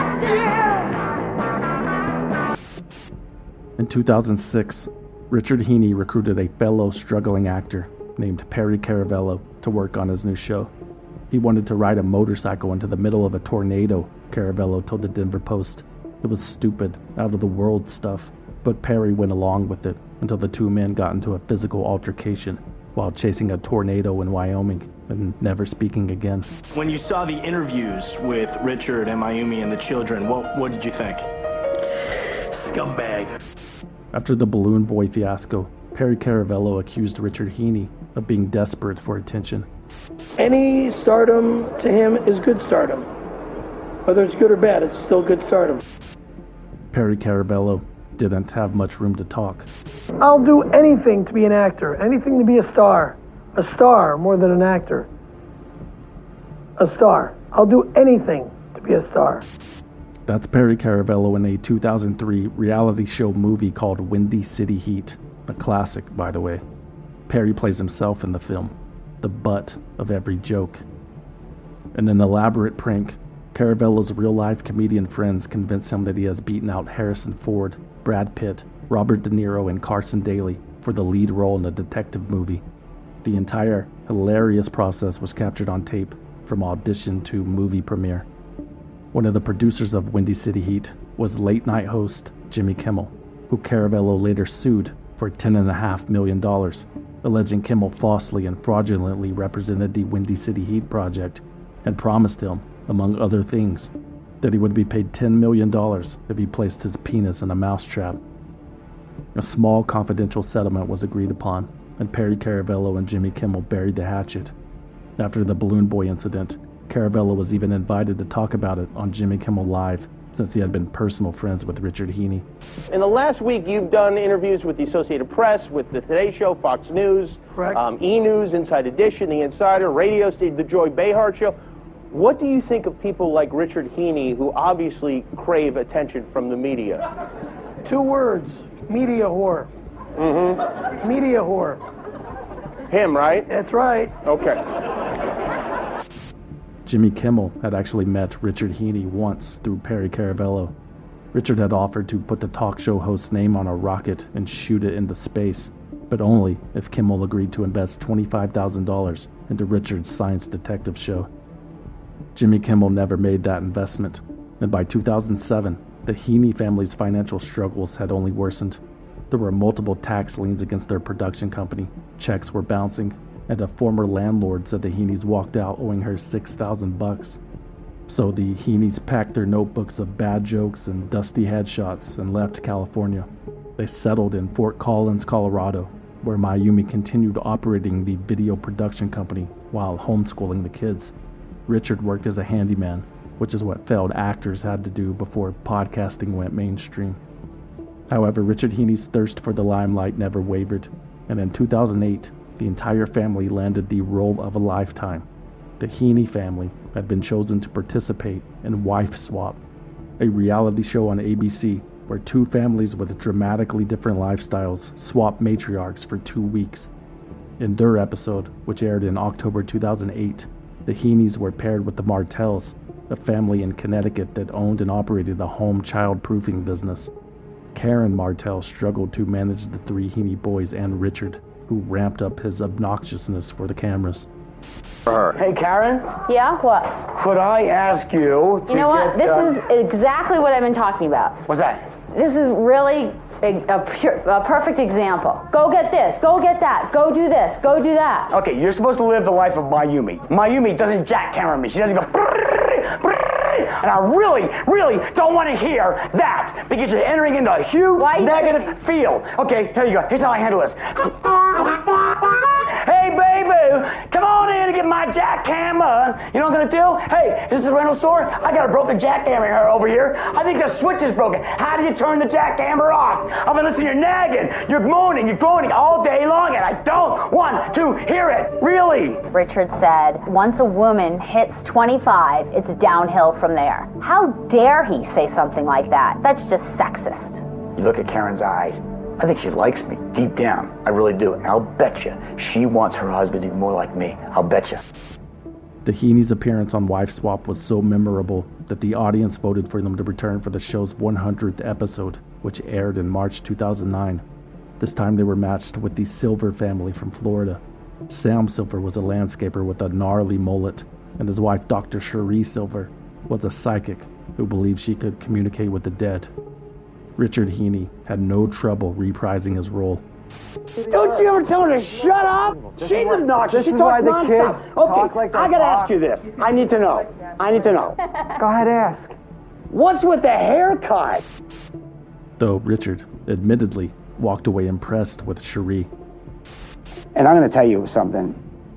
Detective. In two thousand six, Richard Heaney recruited a fellow struggling actor named Perry Caravello to work on his new show. He wanted to ride a motorcycle into the middle of a tornado, Caravello told the Denver Post. It was stupid, out-of-the-world stuff, but Perry went along with it until the two men got into a physical altercation while chasing a tornado in Wyoming and never speaking again. When you saw the interviews with Richard and Mayumi and the children, what, what did you think? Scumbag. After the Balloon Boy fiasco, Perry Caravello accused Richard Heaney of being desperate for attention. Any stardom to him is good stardom. Whether it's good or bad, it's still good stardom. Perry Caravello didn't have much room to talk. I'll do anything to be an actor, anything to be a star. A star more than an actor. A star. I'll do anything to be a star. That's Perry Caravello in a two thousand three reality show movie called Windy City Heat, a classic, by the way. Perry plays himself in the film, the butt of every joke. In an elaborate prank, Caravello's real-life comedian friends convince him that he has beaten out Harrison Ford, Brad Pitt, Robert De Niro, and Carson Daly for the lead role in a detective movie. The entire hilarious process was captured on tape from audition to movie premiere. One of the producers of Windy City Heat was late-night host Jimmy Kimmel, who Caravello later sued for ten point five million dollars, alleging Kimmel falsely and fraudulently represented the Windy City Heat project and promised him, among other things, that he would be paid ten million dollars if he placed his penis in a mousetrap. A small confidential settlement was agreed upon, and Perry Caravello and Jimmy Kimmel buried the hatchet. After the Balloon Boy incident, Caravello was even invited to talk about it on Jimmy Kimmel Live, since he had been personal friends with Richard Heaney. In the last week, you've done interviews with the Associated Press, with the Today Show, Fox News, um, E! News, Inside Edition, The Insider, Radio Station, The Joy Behar Show. What do you think of people like Richard Heaney, who obviously crave attention from the media? Two words, media whore. Mm-hmm. Media whore. Him, right? That's right. Okay. Jimmy Kimmel had actually met Richard Heaney once through Perry Caravello. Richard had offered to put the talk show host's name on a rocket and shoot it into space, but only if Kimmel agreed to invest twenty-five thousand dollars into Richard's Science Detective show. Jimmy Kimmel never made that investment, and by two thousand seven, the Heaney family's financial struggles had only worsened. There were multiple tax liens against their production company, checks were bouncing, and a former landlord said the Heaneys walked out owing her six thousand bucks. So the Heaneys packed their notebooks of bad jokes and dusty headshots and left California. They settled in Fort Collins, Colorado, where Mayumi continued operating the video production company while homeschooling the kids. Richard worked as a handyman, which is what failed actors had to do before podcasting went mainstream. However, Richard Heaney's thirst for the limelight never wavered, and in two thousand eight, the entire family landed the role of a lifetime. The Heaney family had been chosen to participate in Wife Swap, a reality show on A B C where two families with dramatically different lifestyles swap matriarchs for two weeks. In their episode, which aired in October two thousand eight, the Heaneys were paired with the Martells, a family in Connecticut that owned and operated a home child-proofing business. Karen Martell struggled to manage the three Heaney boys and Richard, who ramped up his obnoxiousness for the cameras. For her. Hey, Karen? Yeah, what? Could I ask you to You know what? get, This uh, is exactly what I've been talking about. What's that? This is really a, pure, a perfect example. Go get this, go get that, go do this, go do that. Okay, you're supposed to live the life of Mayumi. Mayumi doesn't jackhammer me. She doesn't go, brrr, brrr, and I really, really don't want to hear that because you're entering into a huge negative field. Okay, here you go. Here's how I handle this. Hey, baby, come on in and get my jackhammer. You know what I'm going to do? Hey, is this a rental store? I got a broken jackhammer over here. I think the switch is broken. How do you turn the jackhammer off? I've been listening to your nagging. You're moaning, you're groaning all day long, and I don't want to hear it. Really. Richard said, once a woman hits twenty-five, it's downhill from there. How dare he say something like that? That's just sexist. You look at Karen's eyes. I think she likes me deep down. I really do. And I'll bet you she wants her husband to be more like me. I'll bet you. The Heaney's appearance on Wife Swap was so memorable that the audience voted for them to return for the show's one hundredth episode, which aired in March two thousand nine. This time they were matched with the Silver family from Florida. Sam Silver was a landscaper with a gnarly mullet, and his wife, Doctor Cherie Silver, was a psychic who believed she could communicate with the dead. Richard Heaney had no trouble reprising his role. Don't you ever tell her to shut up? She's obnoxious. She talks nonstop. Okay, like I gotta ask you this. I need to know. I need to know. Go ahead, ask. What's with the haircut? Though Richard, admittedly, walked away impressed with Cherie. And I'm gonna tell you something.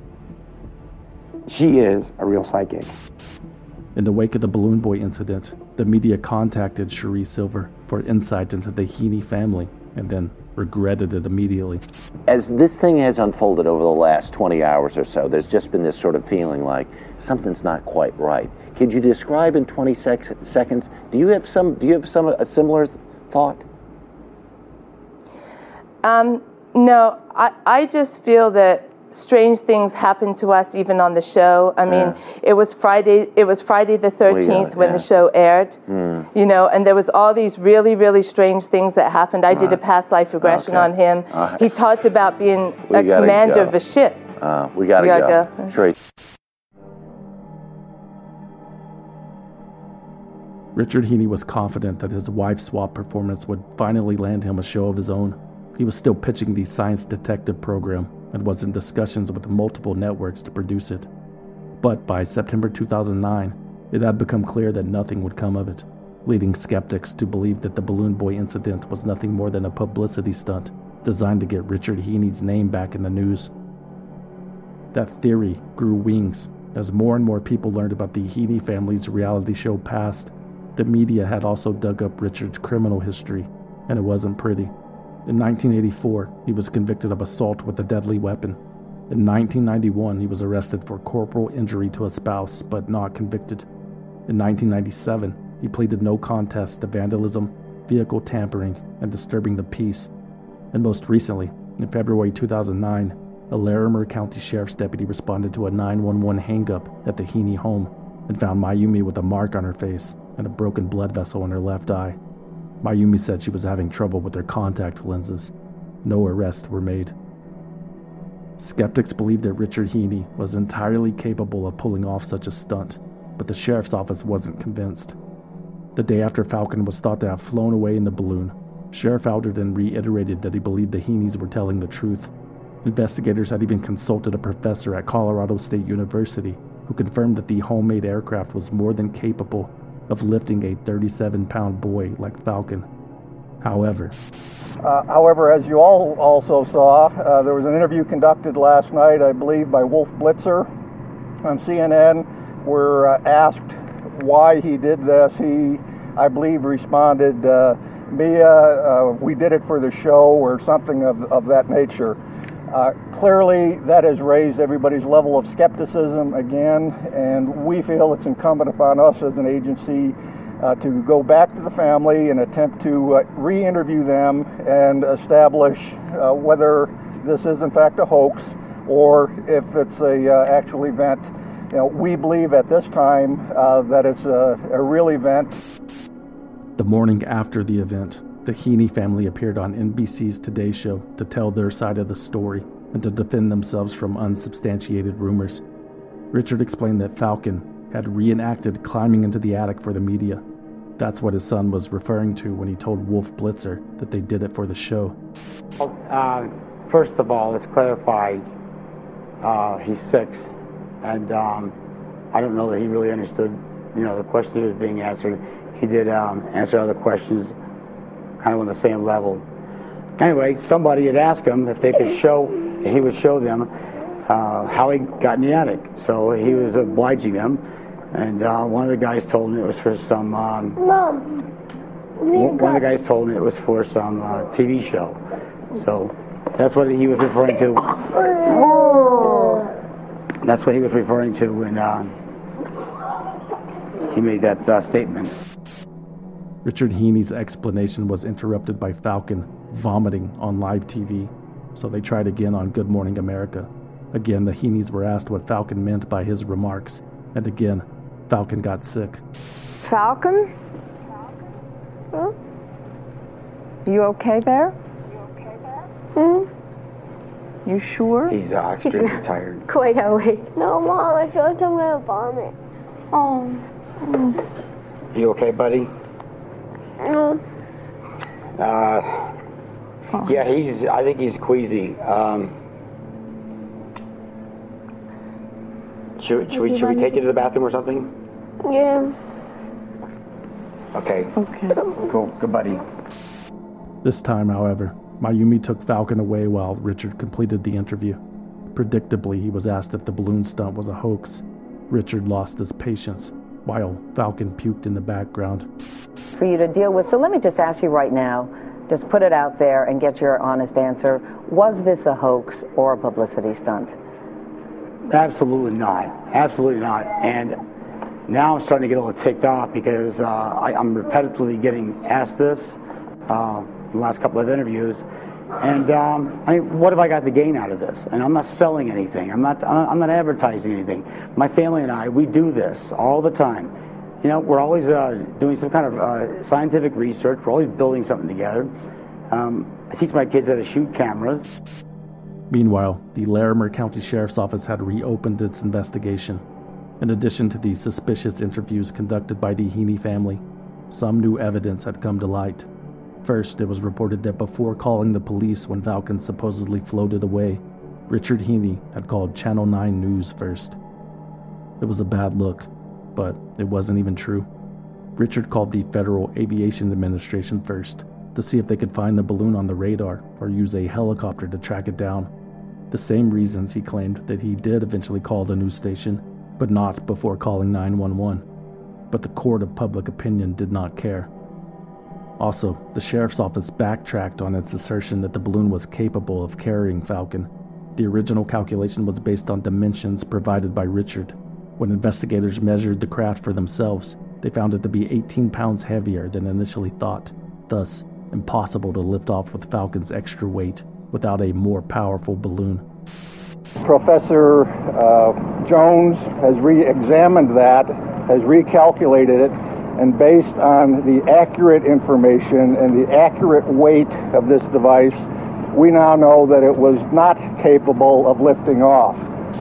She is a real psychic. In the wake of the Balloon Boy incident, the media contacted Cherie Silver for insight into the Heaney family and then regretted it immediately. As this thing has unfolded over the last twenty hours or so, there's just been this sort of feeling like something's not quite right. Could you describe in twenty sec- seconds, do you have some, do you have some, a similar thought? Um, no, I, I just feel that strange things happen to us even on the show. I mean, yeah. it was Friday. It was Friday the thirteenth yeah, when yeah. the show aired. Mm. You know, and there was all these really, really strange things that happened. I right. did a past life regression okay. on him. Right. He talked about being we a commander go. of a ship. Uh, we gotta, gotta go. go. Trace. Richard Heaney was confident that his Wife Swap performance would finally land him a show of his own. He was still pitching the Science Detective program and was in discussions with multiple networks to produce it. But by September two thousand nine, it had become clear that nothing would come of it, leading skeptics to believe that the Balloon Boy incident was nothing more than a publicity stunt designed to get Richard Heaney's name back in the news. That theory grew wings as more and more people learned about the Heaney family's reality show past. The media had also dug up Richard's criminal history, and it wasn't pretty. In nineteen eighty-four, he was convicted of assault with a deadly weapon. In nineteen ninety-one, he was arrested for corporal injury to a spouse, but not convicted. In nineteen ninety-seven, he pleaded no contest to vandalism, vehicle tampering, and disturbing the peace. And most recently, in February two thousand nine, a Larimer County Sheriff's deputy responded to a nine one one hang-up at the Heaney home and found Mayumi with a mark on her face and a broken blood vessel in her left eye. Mayumi said she was having trouble with her contact lenses. No arrests were made. Skeptics believed that Richard Heaney was entirely capable of pulling off such a stunt, but the sheriff's office wasn't convinced. The day after Falcon was thought to have flown away in the balloon, Sheriff Alderton reiterated that he believed the Heaneys were telling the truth. Investigators had even consulted a professor at Colorado State University who confirmed that the homemade aircraft was more than capable of lifting a thirty-seven pound boy like Falcon. However, uh, however, as you all also saw, uh, there was an interview conducted last night, I believe, by Wolf Blitzer on C N N, where uh, asked why he did this. He, I believe, responded, uh, Mia, uh, we did it for the show, or something of, of that nature. Uh, clearly, that has raised everybody's level of skepticism again, and we feel it's incumbent upon us as an agency uh, to go back to the family and attempt to uh, re-interview them and establish uh, whether this is in fact a hoax or if it's a uh, actual event. You know, we believe at this time uh, that it's a, a real event. The morning after the event, the Heaney family appeared on N B C's Today Show to tell their side of the story and to defend themselves from unsubstantiated rumors. Richard explained that Falcon had reenacted climbing into the attic for the media. That's what his son was referring to when he told Wolf Blitzer that they did it for the show. Uh, first of all, let's clarify, uh, he's six, and um, I don't know that he really understood, you know, the question that was being answered. He did um, answer other questions kind of on the same level. Anyway, somebody had asked him if they could show, he would show them uh, how he got in the attic. So he was obliging them, and uh, one of the guys told me it was for some, um, Mom. one one of the guys told me it was for some uh, T V show. So that's what he was referring to. That's what he was referring to when uh, he made that uh, statement. Richard Heaney's explanation was interrupted by Falcon vomiting on live T V, so they tried again on Good Morning America. Again, the Heaneys were asked what Falcon meant by his remarks, and again, Falcon got sick. Falcon? Huh? You okay there? Hmm? You sure? He's uh, extremely tired. Quite awake. No, Mom, I feel like I'm gonna vomit. Oh. You okay, buddy? No. Uh, yeah, he's. I think he's queasy. Um, should should we should we take you to the bathroom or something? Yeah. Okay. Okay. Cool. Good buddy. This time, however, Mayumi took Falcon away while Richard completed the interview. Predictably, he was asked if the balloon stunt was a hoax. Richard lost his patience, while Falcon puked in the background. For you to deal with. So let me just ask you right now, just put it out there and get your honest answer. Was this a hoax or a publicity stunt? Absolutely not. Absolutely not. And now I'm starting to get a little ticked off because uh, I, I'm repetitively getting asked this uh, in the last couple of interviews. And um, I mean, what have I got to gain out of this? And I'm not selling anything. I'm not. I'm not advertising anything. My family and I, we do this all the time. You know, we're always uh, doing some kind of uh, scientific research. We're always building something together. Um, I teach my kids how to shoot cameras. Meanwhile, the Larimer County Sheriff's Office had reopened its investigation. In addition to the suspicious interviews conducted by the Heaney family, some new evidence had come to light. First, it was reported that before calling the police when Falcon supposedly floated away, Richard Heaney had called Channel nine News first. It was a bad look, but it wasn't even true. Richard called the Federal Aviation Administration first to see if they could find the balloon on the radar or use a helicopter to track it down. The same reasons he claimed that he did eventually call the news station, but not before calling nine one one. But the court of public opinion did not care. Also, the sheriff's office backtracked on its assertion that the balloon was capable of carrying Falcon. The original calculation was based on dimensions provided by Richard. When investigators measured the craft for themselves, they found it to be eighteen pounds heavier than initially thought, thus impossible to lift off with Falcon's extra weight without a more powerful balloon. Professor uh, Jones has re-examined that, has recalculated it, and based on the accurate information and the accurate weight of this device, we now know that it was not capable of lifting off.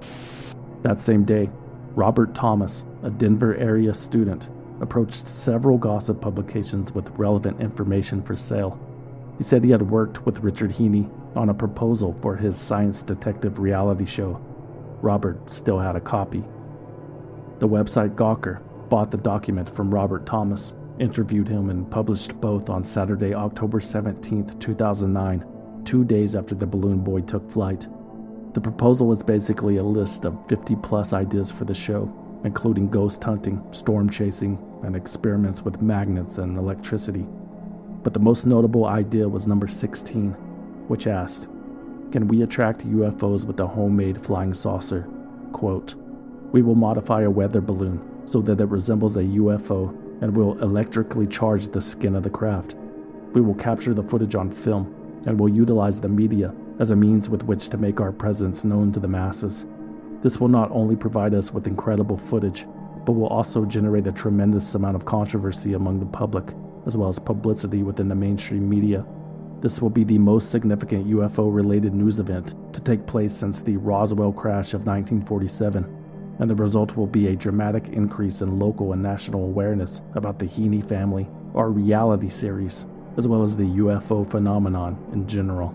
That same day, Robert Thomas, a Denver area student, approached several gossip publications with relevant information for sale. He said he had worked with Richard Heaney on a proposal for his science detective reality show. Robert still had a copy. The website Gawker bought the document from Robert Thomas, interviewed him, and published both on Saturday, October seventeenth, two thousand nine, two days after the balloon boy took flight. The proposal was basically a list of fifty plus ideas for the show, including ghost hunting, storm chasing, and experiments with magnets and electricity. But the most notable idea was number sixteen, which asked, "Can we attract U F Os with a homemade flying saucer?" Quote, "We will modify a weather balloon so that it resembles a U F O and will electrically charge the skin of the craft. We will capture the footage on film and will utilize the media as a means with which to make our presence known to the masses. This will not only provide us with incredible footage, but will also generate a tremendous amount of controversy among the public, as well as publicity within the mainstream media. This will be the most significant U F O-related news event to take place since the Roswell crash of nineteen forty-seven, and the result will be a dramatic increase in local and national awareness about the Heaney family, our reality series, as well as the U F O phenomenon in general.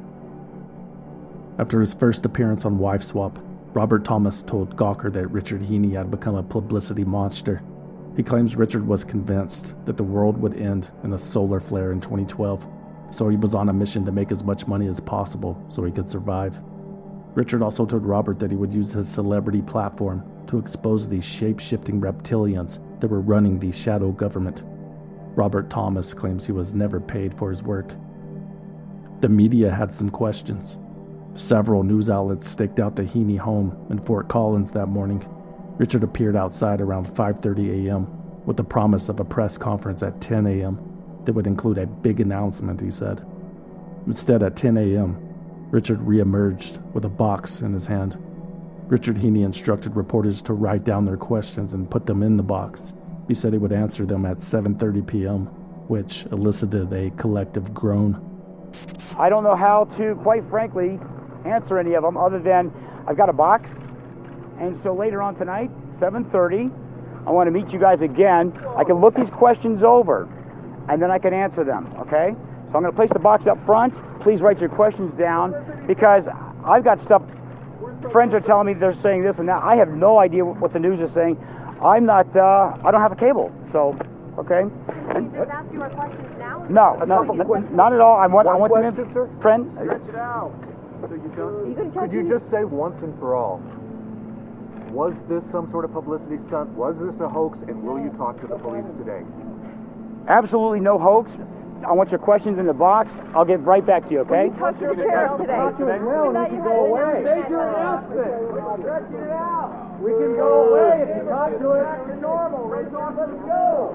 After his first appearance on Wife Swap, Robert Thomas told Gawker that Richard Heaney had become a publicity monster. He claims Richard was convinced that the world would end in a solar flare in twenty twelve, so he was on a mission to make as much money as possible so he could survive. Richard also told Robert that he would use his celebrity platform to expose these shape-shifting reptilians that were running the shadow government. Robert Thomas claims he was never paid for his work. The media had some questions. Several news outlets staked out the Heaney home in Fort Collins that morning. Richard appeared outside around five thirty a.m. with the promise of a press conference at ten a.m. that would include a big announcement, he said. Instead, at ten a.m., Richard re-emerged with a box in his hand. Richard Heaney instructed reporters to write down their questions and put them in the box. He said he would answer them at seven thirty p.m., which elicited a collective groan. I don't know how to, quite frankly, answer any of them other than I've got a box, and so later on tonight, seven thirty, I want to meet you guys again. I can look these questions over, and then I can answer them, okay? So I'm going to place the box up front. Please write your questions down, because I've got stuff, friends are telling me they're saying this and that. I have no idea what the news is saying. I'm not, uh, I don't have a cable, so, okay? Can you just ask you our questions now? No, no, not, not at all. I want, I want them in, sir? friend. Stretch it out. So you don't, you could you just say once and for all, was this some sort of publicity stunt? Was this a hoax? And will you talk to the police today? Absolutely no hoax. I want your questions in the box. I'll get right back to you, okay? Will you talk to your parents today? Well, we can go away. Major announcement. Stretch it out. We can go away if you talk to us. Back to normal. Raise off, let's go.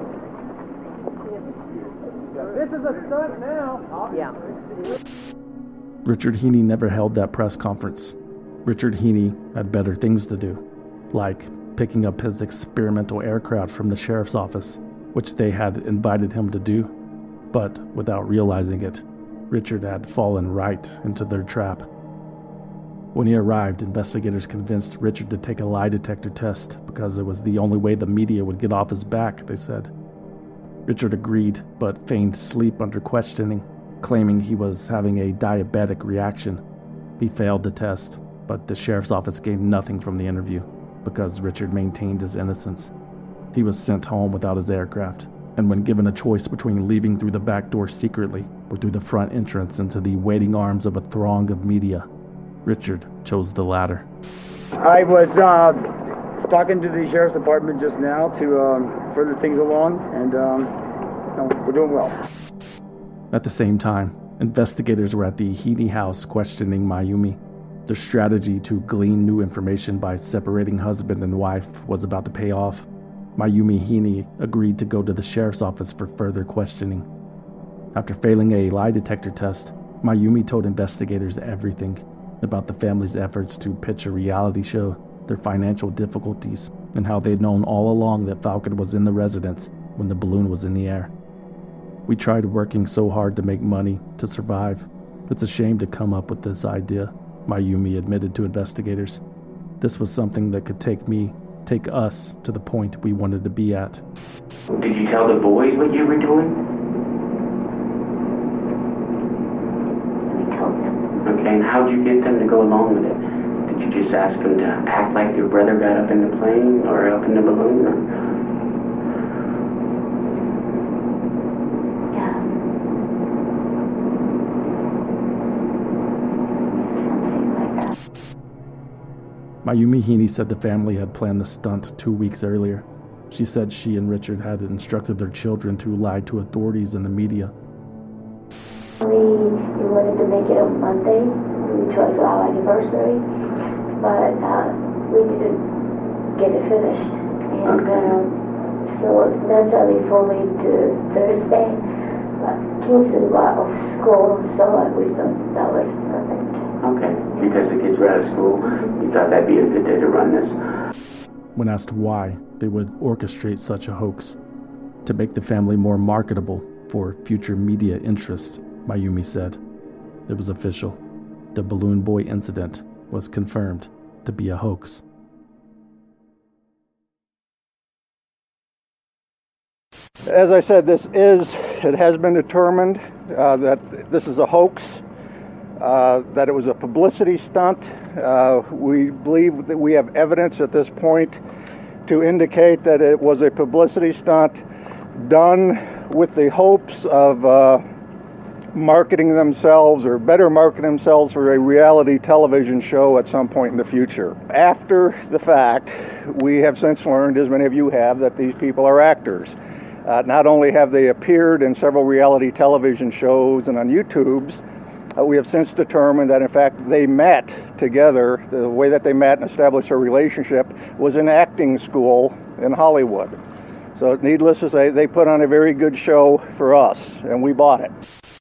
This is a stunt now. Yeah. Richard Heaney never held that press conference. Richard Heaney had better things to do, like picking up his experimental aircraft from the sheriff's office, which they had invited him to do. But without realizing it, Richard had fallen right into their trap. When he arrived, investigators convinced Richard to take a lie detector test because it was the only way the media would get off his back, they said. Richard agreed, but feigned sleep under questioning, claiming he was having a diabetic reaction. He failed the test, but the sheriff's office gained nothing from the interview because Richard maintained his innocence. He was sent home without his aircraft, and when given a choice between leaving through the back door secretly or through the front entrance into the waiting arms of a throng of media, Richard chose the latter. I was uh, talking to the sheriff's department just now to um, further things along, and um, no, we're doing well. At the same time, investigators were at the Heaney house questioning Mayumi. Their strategy to glean new information by separating husband and wife was about to pay off. Mayumi Heaney agreed to go to the sheriff's office for further questioning. After failing a lie detector test, Mayumi told investigators everything about the family's efforts to pitch a reality show, their financial difficulties, and how they'd known all along that Falcon was in the residence when the balloon was in the air. We tried working so hard to make money to survive. It's a shame to come up with this idea, Mayumi admitted to investigators. This was something that could take me, take us, to the point we wanted to be at. Did you tell the boys what you were doing? We told them. Okay, and how'd you get them to go along with it? Did you just ask them to act like your brother got up in the plane or up in the balloon? Or? Mayumi Heaney said the family had planned the stunt two weeks earlier. She said she and Richard had instructed their children to lie to authorities and the media. We, we wanted to make it on Monday, which was our anniversary, but uh, we didn't get it finished. And um, so naturally for me to Thursday, but Kingston was off school, so we thought that was perfect. Okay, because the kids were out of school, you thought that'd be a good day to run this. When asked why they would orchestrate such a hoax, to make the family more marketable for future media interest, Mayumi said. It was official. The Balloon Boy incident was confirmed to be a hoax. As I said, this is, it has been determined uh, that this is a hoax, uh, that it was a publicity stunt. Uh, we believe that we have evidence at this point to indicate that it was a publicity stunt done with the hopes of uh, marketing themselves or better market themselves for a reality television show at some point in the future. After the fact, we have since learned, as many of you have, that these people are actors. Uh, not only have they appeared in several reality television shows and on YouTubes, uh, we have since determined that in fact they met together. The way that they met and established a relationship was in acting school in Hollywood. So needless to say, they put on a very good show for us, and we bought it.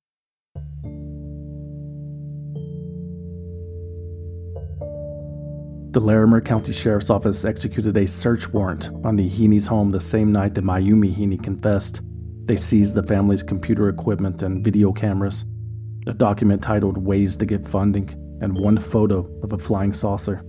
The Larimer County Sheriff's Office executed a search warrant on the Heaney's home the same night that Mayumi Heaney confessed. They seized the family's computer equipment and video cameras, a document titled Ways to Get Funding, and one photo of a flying saucer.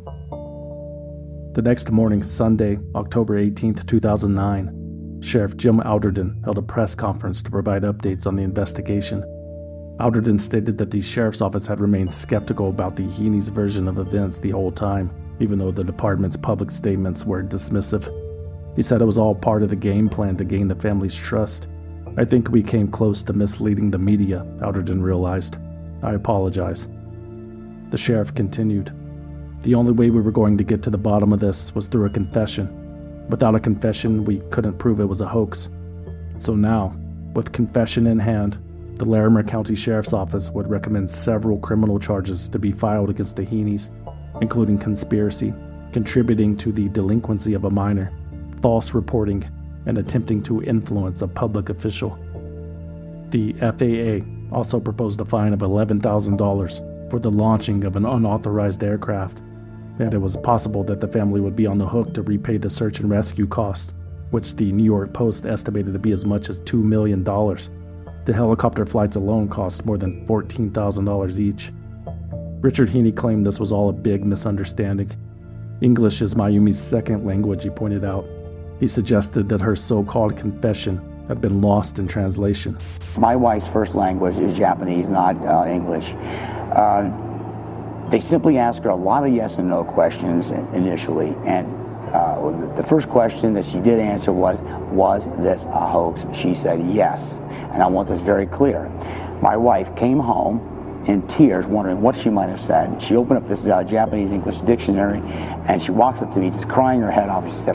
The next morning, Sunday, October eighteenth, two thousand nine, Sheriff Jim Alderton held a press conference to provide updates on the investigation. Alderton stated that the Sheriff's Office had remained skeptical about the Heaney's version of events the whole time, even though the department's public statements were dismissive. He said it was all part of the game plan to gain the family's trust. I think we came close to misleading the media, Alderton realized. I apologize. The sheriff continued. The only way we were going to get to the bottom of this was through a confession. Without a confession, we couldn't prove it was a hoax. So now, with confession in hand, the Larimer County Sheriff's Office would recommend several criminal charges to be filed against the Heaneys, including conspiracy, contributing to the delinquency of a minor, false reporting, and attempting to influence a public official. The F A A also proposed a fine of eleven thousand dollars for the launching of an unauthorized aircraft, and it was possible that the family would be on the hook to repay the search and rescue costs, which the New York Post estimated to be as much as two million dollars. The helicopter flights alone cost more than fourteen thousand dollars each. Richard Heaney claimed this was all a big misunderstanding. English is Mayumi's second language, he pointed out. He suggested that her so-called confession had been lost in translation. My wife's first language is Japanese, not uh, English. Uh, they simply asked her a lot of yes and no questions initially, and uh, the first question that she did answer was, was this a hoax? She said yes, and I want this very clear. My wife came home in tears, wondering what she might have said. She opened up this uh, Japanese-English dictionary, and she walks up to me, just crying her head off. She said,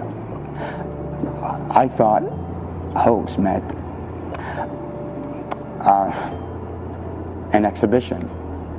I thought hoax meant uh, an exhibition.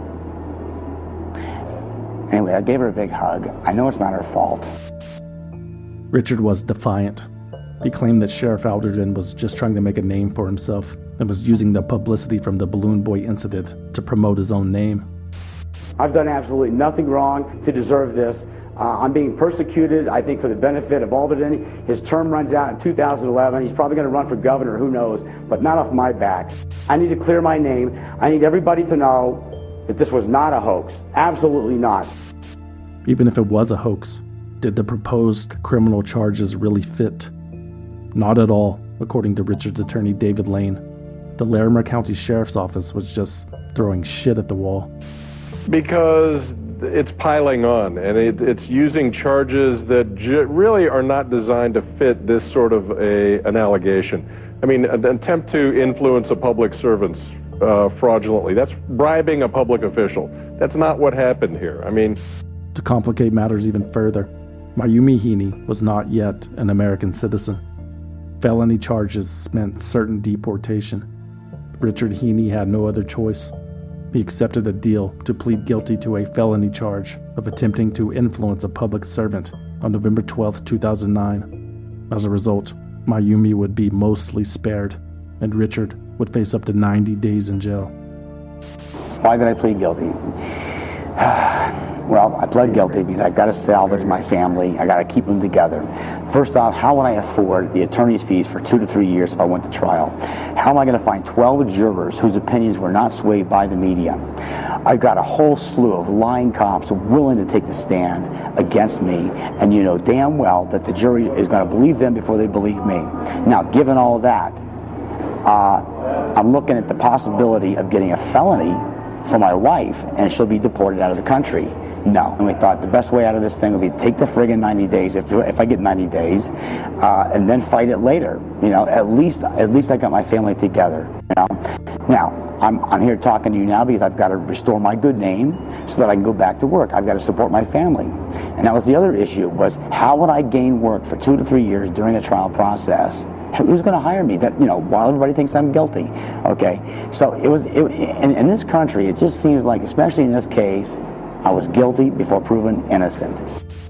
Anyway, I gave her a big hug. I know it's not her fault. Richard was defiant. He claimed that Sheriff Alderton was just trying to make a name for himself and was using the publicity from the Balloon Boy incident to promote his own name. I've done absolutely nothing wrong to deserve this. Uh, I'm being persecuted, I think, for the benefit of Alderton. His term runs out in two thousand eleven. He's probably going to run for governor, who knows, but not off my back. I need to clear my name. I need everybody to know that this was not a hoax. Absolutely not. Even if it was a hoax, did the proposed criminal charges really fit? Not at all, according to Richard's attorney David Lane. The Larimer County Sheriff's Office was just throwing shit at the wall. Because it's piling on, and it, it's using charges that j- really are not designed to fit this sort of a, an allegation. I mean, an attempt to influence a public servant uh, fraudulently, that's bribing a public official. That's not what happened here. I mean... To complicate matters even further, Mayumi Heaney was not yet an American citizen. Felony charges meant certain deportation. Richard Heaney had no other choice. He accepted a deal to plead guilty to a felony charge of attempting to influence a public servant on November twelfth, two thousand nine. As a result, Mayumi would be mostly spared, and Richard would face up to ninety days in jail. Why did I plead guilty? Well, I pled guilty because I've got to salvage my family. I got to keep them together. First off, how would I afford the attorney's fees for two to three years if I went to trial? How am I going to find twelve jurors whose opinions were not swayed by the media? I've got a whole slew of lying cops willing to take the stand against me, and you know damn well that the jury is going to believe them before they believe me. Now, given all that, uh, I'm looking at the possibility of getting a felony for my wife, and she'll be deported out of the country. No. And we thought the best way out of this thing would be to take the friggin' ninety days, if if I get ninety days, uh, and then fight it later. You know, at least at least I got my family together. You know. Now, I'm I'm here talking to you now because I've got to restore my good name so that I can go back to work. I've got to support my family. And that was the other issue, was how would I gain work for two to three years during a trial process? Who's going to hire me? That, you know, while everybody thinks I'm guilty. Okay. So it was it, in, in this country, it just seems like, especially in this case, I was guilty before proven innocent.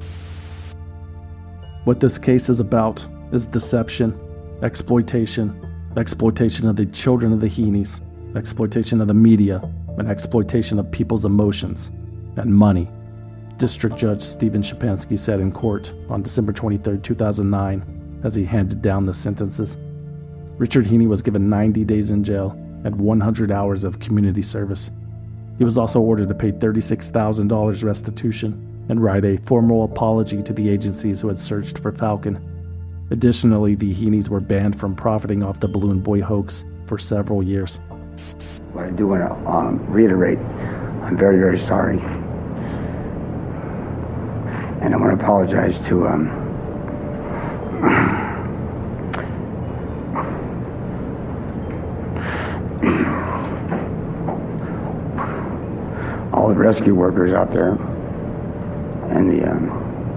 What this case is about is deception, exploitation, exploitation of the children of the Heaney's, exploitation of the media, and exploitation of people's emotions and money. District Judge Stephen Shapansky said in court on December twenty-third, two thousand nine, as he handed down the sentences. Richard Heaney was given ninety days in jail and one hundred hours of community service. He was also ordered to pay thirty-six thousand dollars restitution and write a formal apology to the agencies who had searched for Falcon. Additionally, the Heaneys were banned from profiting off the Balloon Boy hoax for several years. What I do want to um, reiterate, I'm very, very sorry. And I want to apologize to um, all the rescue workers out there and the, um,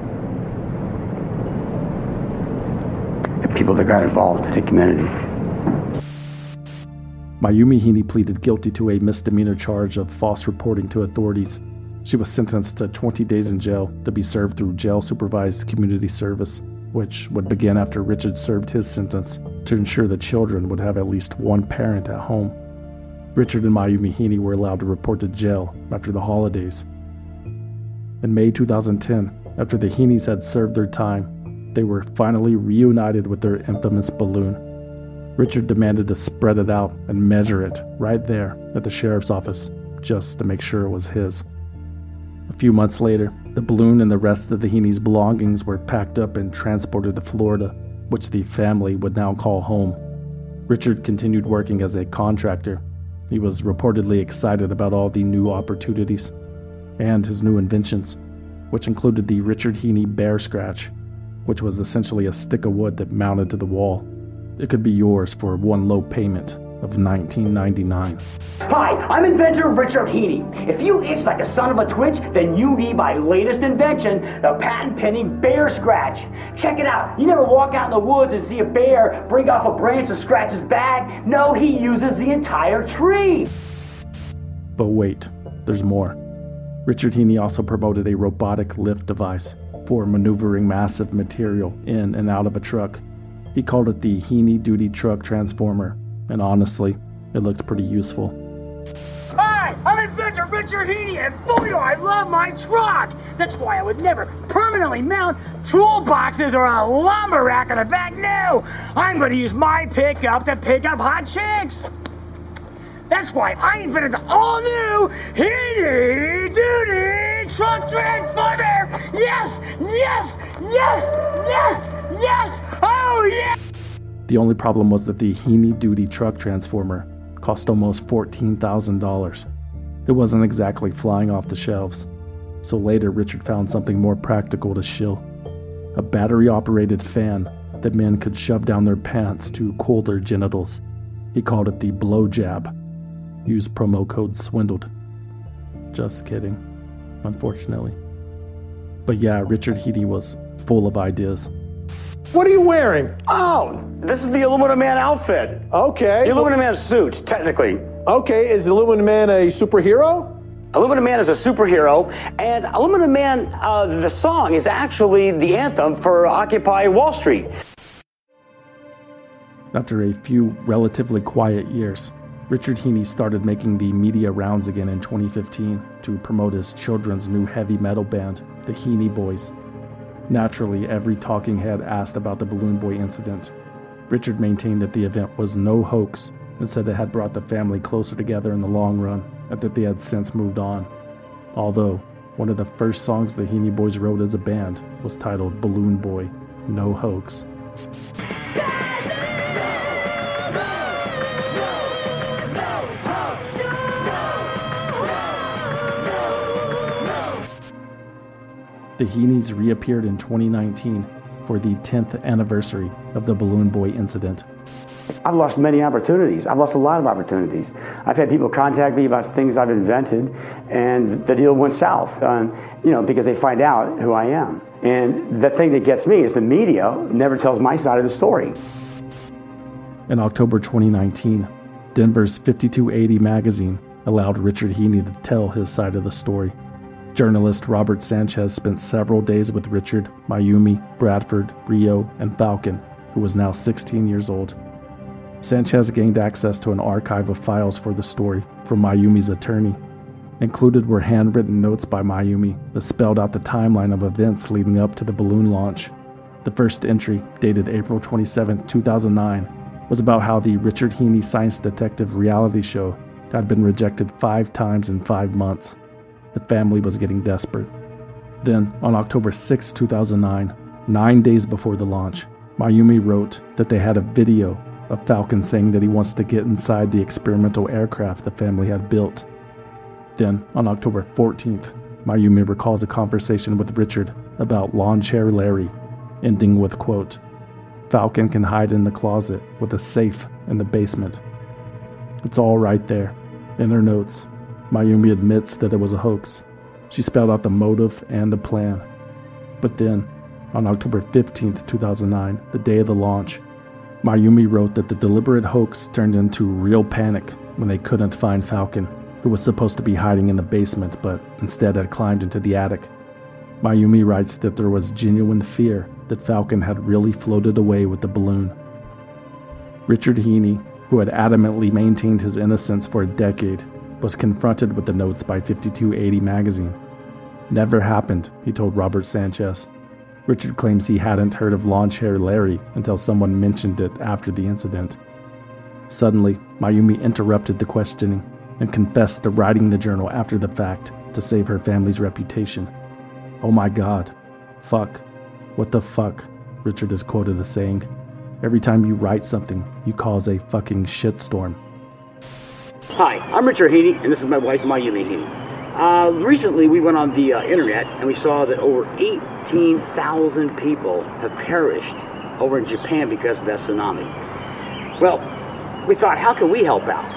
the people that got involved in the community. Mayumi Heaney pleaded guilty to a misdemeanor charge of false reporting to authorities. She was sentenced to twenty days in jail to be served through jail-supervised community service, which would begin after Richard served his sentence to ensure that children would have at least one parent at home. Richard and Mayumi Heaney were allowed to report to jail after the holidays. In May two thousand ten, after the Heaneys had served their time, they were finally reunited with their infamous balloon. Richard demanded to spread it out and measure it right there at the sheriff's office, just to make sure it was his. A few months later, the balloon and the rest of the Heaneys' belongings were packed up and transported to Florida, which the family would now call home. Richard continued working as a contractor. He was reportedly excited about all the new opportunities and his new inventions, which included the Richard Heaney Bear Scratch, which was essentially a stick of wood that mounted to the wall. It could be yours for one low payment of nineteen ninety-nine dollars. Hi, I'm inventor Richard Heaney. If you itch like a son of a twitch, then you need my latest invention, the patent-pending Bear Scratch. Check it out. You never walk out in the woods and see a bear bring off a branch to scratch his back. No, he uses the entire tree. But wait, there's more. Richard Heaney also promoted a robotic lift device for maneuvering massive material in and out of a truck. He called it the Heaney Duty Truck Transformer, and honestly, it looked pretty useful. Hi, I'm inventor Richard Heaney, and boy do I love my truck! That's why I would never permanently mount toolboxes or a lumber rack on the back. No! I'm going to use my pickup to pick up hot chicks! That's why I invented the all-new Heaney Duty Truck Transformer! Yes! Yes! Yes! Yes! Yes! Oh, yes! The only problem was that the Heaney Duty Truck Transformer cost almost fourteen thousand dollars. It wasn't exactly flying off the shelves. So later, Richard found something more practical to shill. A battery-operated fan that men could shove down their pants to cool their genitals. He called it the Blow Jab. Use promo code SWINDLED. Just kidding, unfortunately. But yeah, Richard Heaney was full of ideas. What are you wearing? Oh, this is the Aluminum Man outfit. Okay. The Aluminum Man suit, technically. Okay, is the Aluminum Man a superhero? Aluminum Man is a superhero, and Aluminum Man, uh, the song, is actually the anthem for Occupy Wall Street. After a few relatively quiet years, Richard Heaney started making the media rounds again in twenty fifteen to promote his children's new heavy metal band, the Heaney Boys. Naturally, every talking head asked about the Balloon Boy incident. Richard maintained that the event was no hoax and said it had brought the family closer together in the long run and that they had since moved on. Although, one of the first songs the Heaney Boys wrote as a band was titled Balloon Boy, No Hoax. The Heaneys reappeared in twenty nineteen for the tenth anniversary of the Balloon Boy incident. I've lost many opportunities. I've lost a lot of opportunities. I've had people contact me about things I've invented, and the deal went south, um, you know, because they find out who I am. And the thing that gets me is the media never tells my side of the story. In October twenty nineteen, Denver's fifty-two eighty magazine allowed Richard Heaney to tell his side of the story. Journalist Robert Sanchez spent several days with Richard, Mayumi, Bradford, Rio, and Falcon, who was now sixteen years old. Sanchez gained access to an archive of files for the story from Mayumi's attorney. Included were handwritten notes by Mayumi that spelled out the timeline of events leading up to the balloon launch. The first entry, dated April twenty-seventh, two thousand nine, was about how the Richard Heaney Science Detective reality show had been rejected five times in five months. The family was getting desperate. Then, on October sixth, two thousand nine, nine days before the launch, Mayumi wrote that they had a video of Falcon saying that he wants to get inside the experimental aircraft the family had built. Then, on October fourteenth, Mayumi recalls a conversation with Richard about Lawn Chair Larry, ending with, quote, "Falcon can hide in the closet with a safe in the basement." It's all right there. In her notes, Mayumi admits that it was a hoax. She spelled out the motive and the plan. But then, on October fifteenth, two thousand nine, the day of the launch, Mayumi wrote that the deliberate hoax turned into real panic when they couldn't find Falcon, who was supposed to be hiding in the basement but instead had climbed into the attic. Mayumi writes that there was genuine fear that Falcon had really floated away with the balloon. Richard Heaney, who had adamantly maintained his innocence for a decade, was confronted with the notes by fifty-two eighty magazine. Never happened, he told Robert Sanchez. Richard claims he hadn't heard of Lawn Chair Larry until someone mentioned it after the incident. Suddenly, Mayumi interrupted the questioning and confessed to writing the journal after the fact to save her family's reputation. "Oh my God. Fuck. What the fuck," Richard is quoted as saying. "Every time you write something, you cause a fucking shitstorm." Hi, I'm Richard Heaney, and this is my wife, Mayumi Heaney. Uh, recently, we went on the uh, internet, and we saw that over eighteen thousand people have perished over in Japan because of that tsunami. Well, we thought, how can we help out?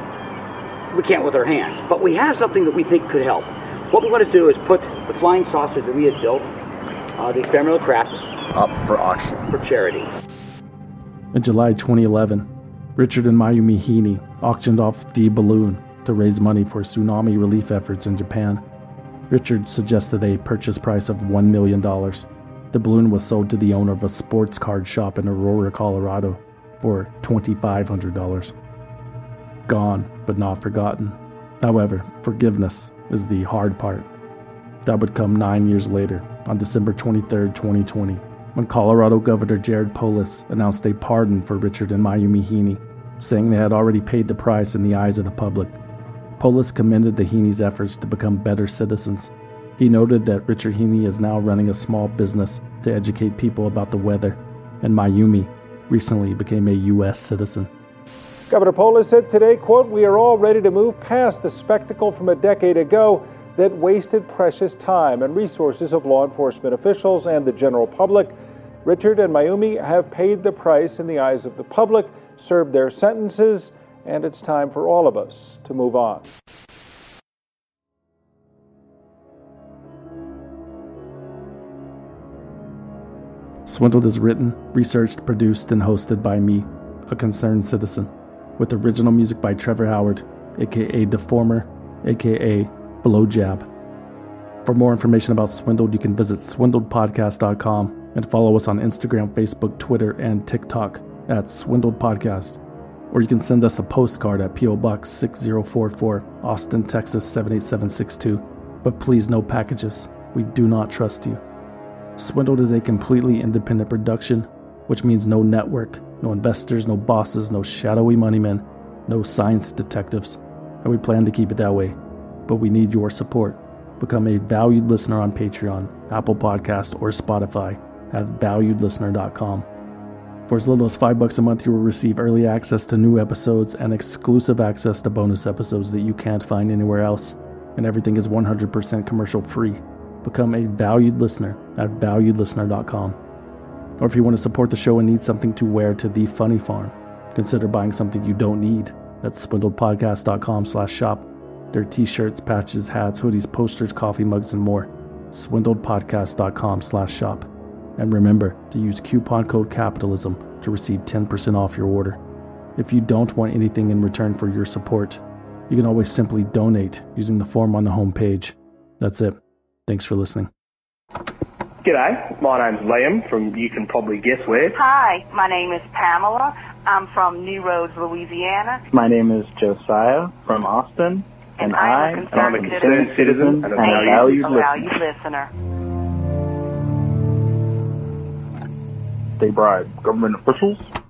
We can't with our hands, but we have something that we think could help. What we want to do is put the flying saucer that we had built, uh, the experimental craft, up for auction, for charity. In July twenty eleven, Richard and Mayumi Heaney auctioned off the balloon to raise money for tsunami relief efforts in Japan. Richard suggested a purchase price of one million dollars. The balloon was sold to the owner of a sports card shop in Aurora, Colorado, for two thousand five hundred dollars. Gone, but not forgotten. However, forgiveness is the hard part. That would come nine years later, on December twenty-third, twenty twenty, when Colorado Governor Jared Polis announced a pardon for Richard and Mayumi Heaney, saying they had already paid the price in the eyes of the public. Polis commended the Heaney's efforts to become better citizens. He noted that Richard Heaney is now running a small business to educate people about the weather, and Mayumi recently became a U S citizen. Governor Polis said today, quote, "We are all ready to move past the spectacle from a decade ago that wasted precious time and resources of law enforcement officials and the general public. Richard and Mayumi have paid the price in the eyes of the public, served their sentences, and it's time for all of us to move on." Swindled is written, researched, produced, and hosted by me, a concerned citizen, with original music by Trevor Howard, aka Deformer, aka Blowjab. For more information about Swindled, you can visit swindled podcast dot com and follow us on Instagram, Facebook, Twitter, and TikTok at Swindled Podcast. Or you can send us a postcard at P O Box six zero four four, Austin, Texas seven eight seven six two. But please, no packages. We do not trust you. Swindled is a completely independent production, which means no network, no investors, no bosses, no shadowy money men, no science detectives. And we plan to keep it that way. But we need your support. Become a valued listener on Patreon, Apple Podcast, or Spotify at valued listener dot com. For as little as five bucks a month, you will receive early access to new episodes and exclusive access to bonus episodes that you can't find anywhere else. And everything is one hundred percent commercial free. Become a valued listener at valued listener dot com. Or if you want to support the show and need something to wear to the funny farm, consider buying something you don't need at swindled podcast dot com slash shop. There are t-shirts, patches, hats, hoodies, posters, coffee mugs, and more. swindled podcast dot com slash shop. And remember to use coupon code CAPITALISM to receive ten percent off your order. If you don't want anything in return for your support, you can always simply donate using the form on the homepage. That's it. Thanks for listening. G'day, my name's Liam from you can probably guess where. Hi, my name is Pamela. I'm from New Roads, Louisiana. My name is Josiah from Austin, and, and I am a concerned citizen and a valued listener. valued listener. They bribe government officials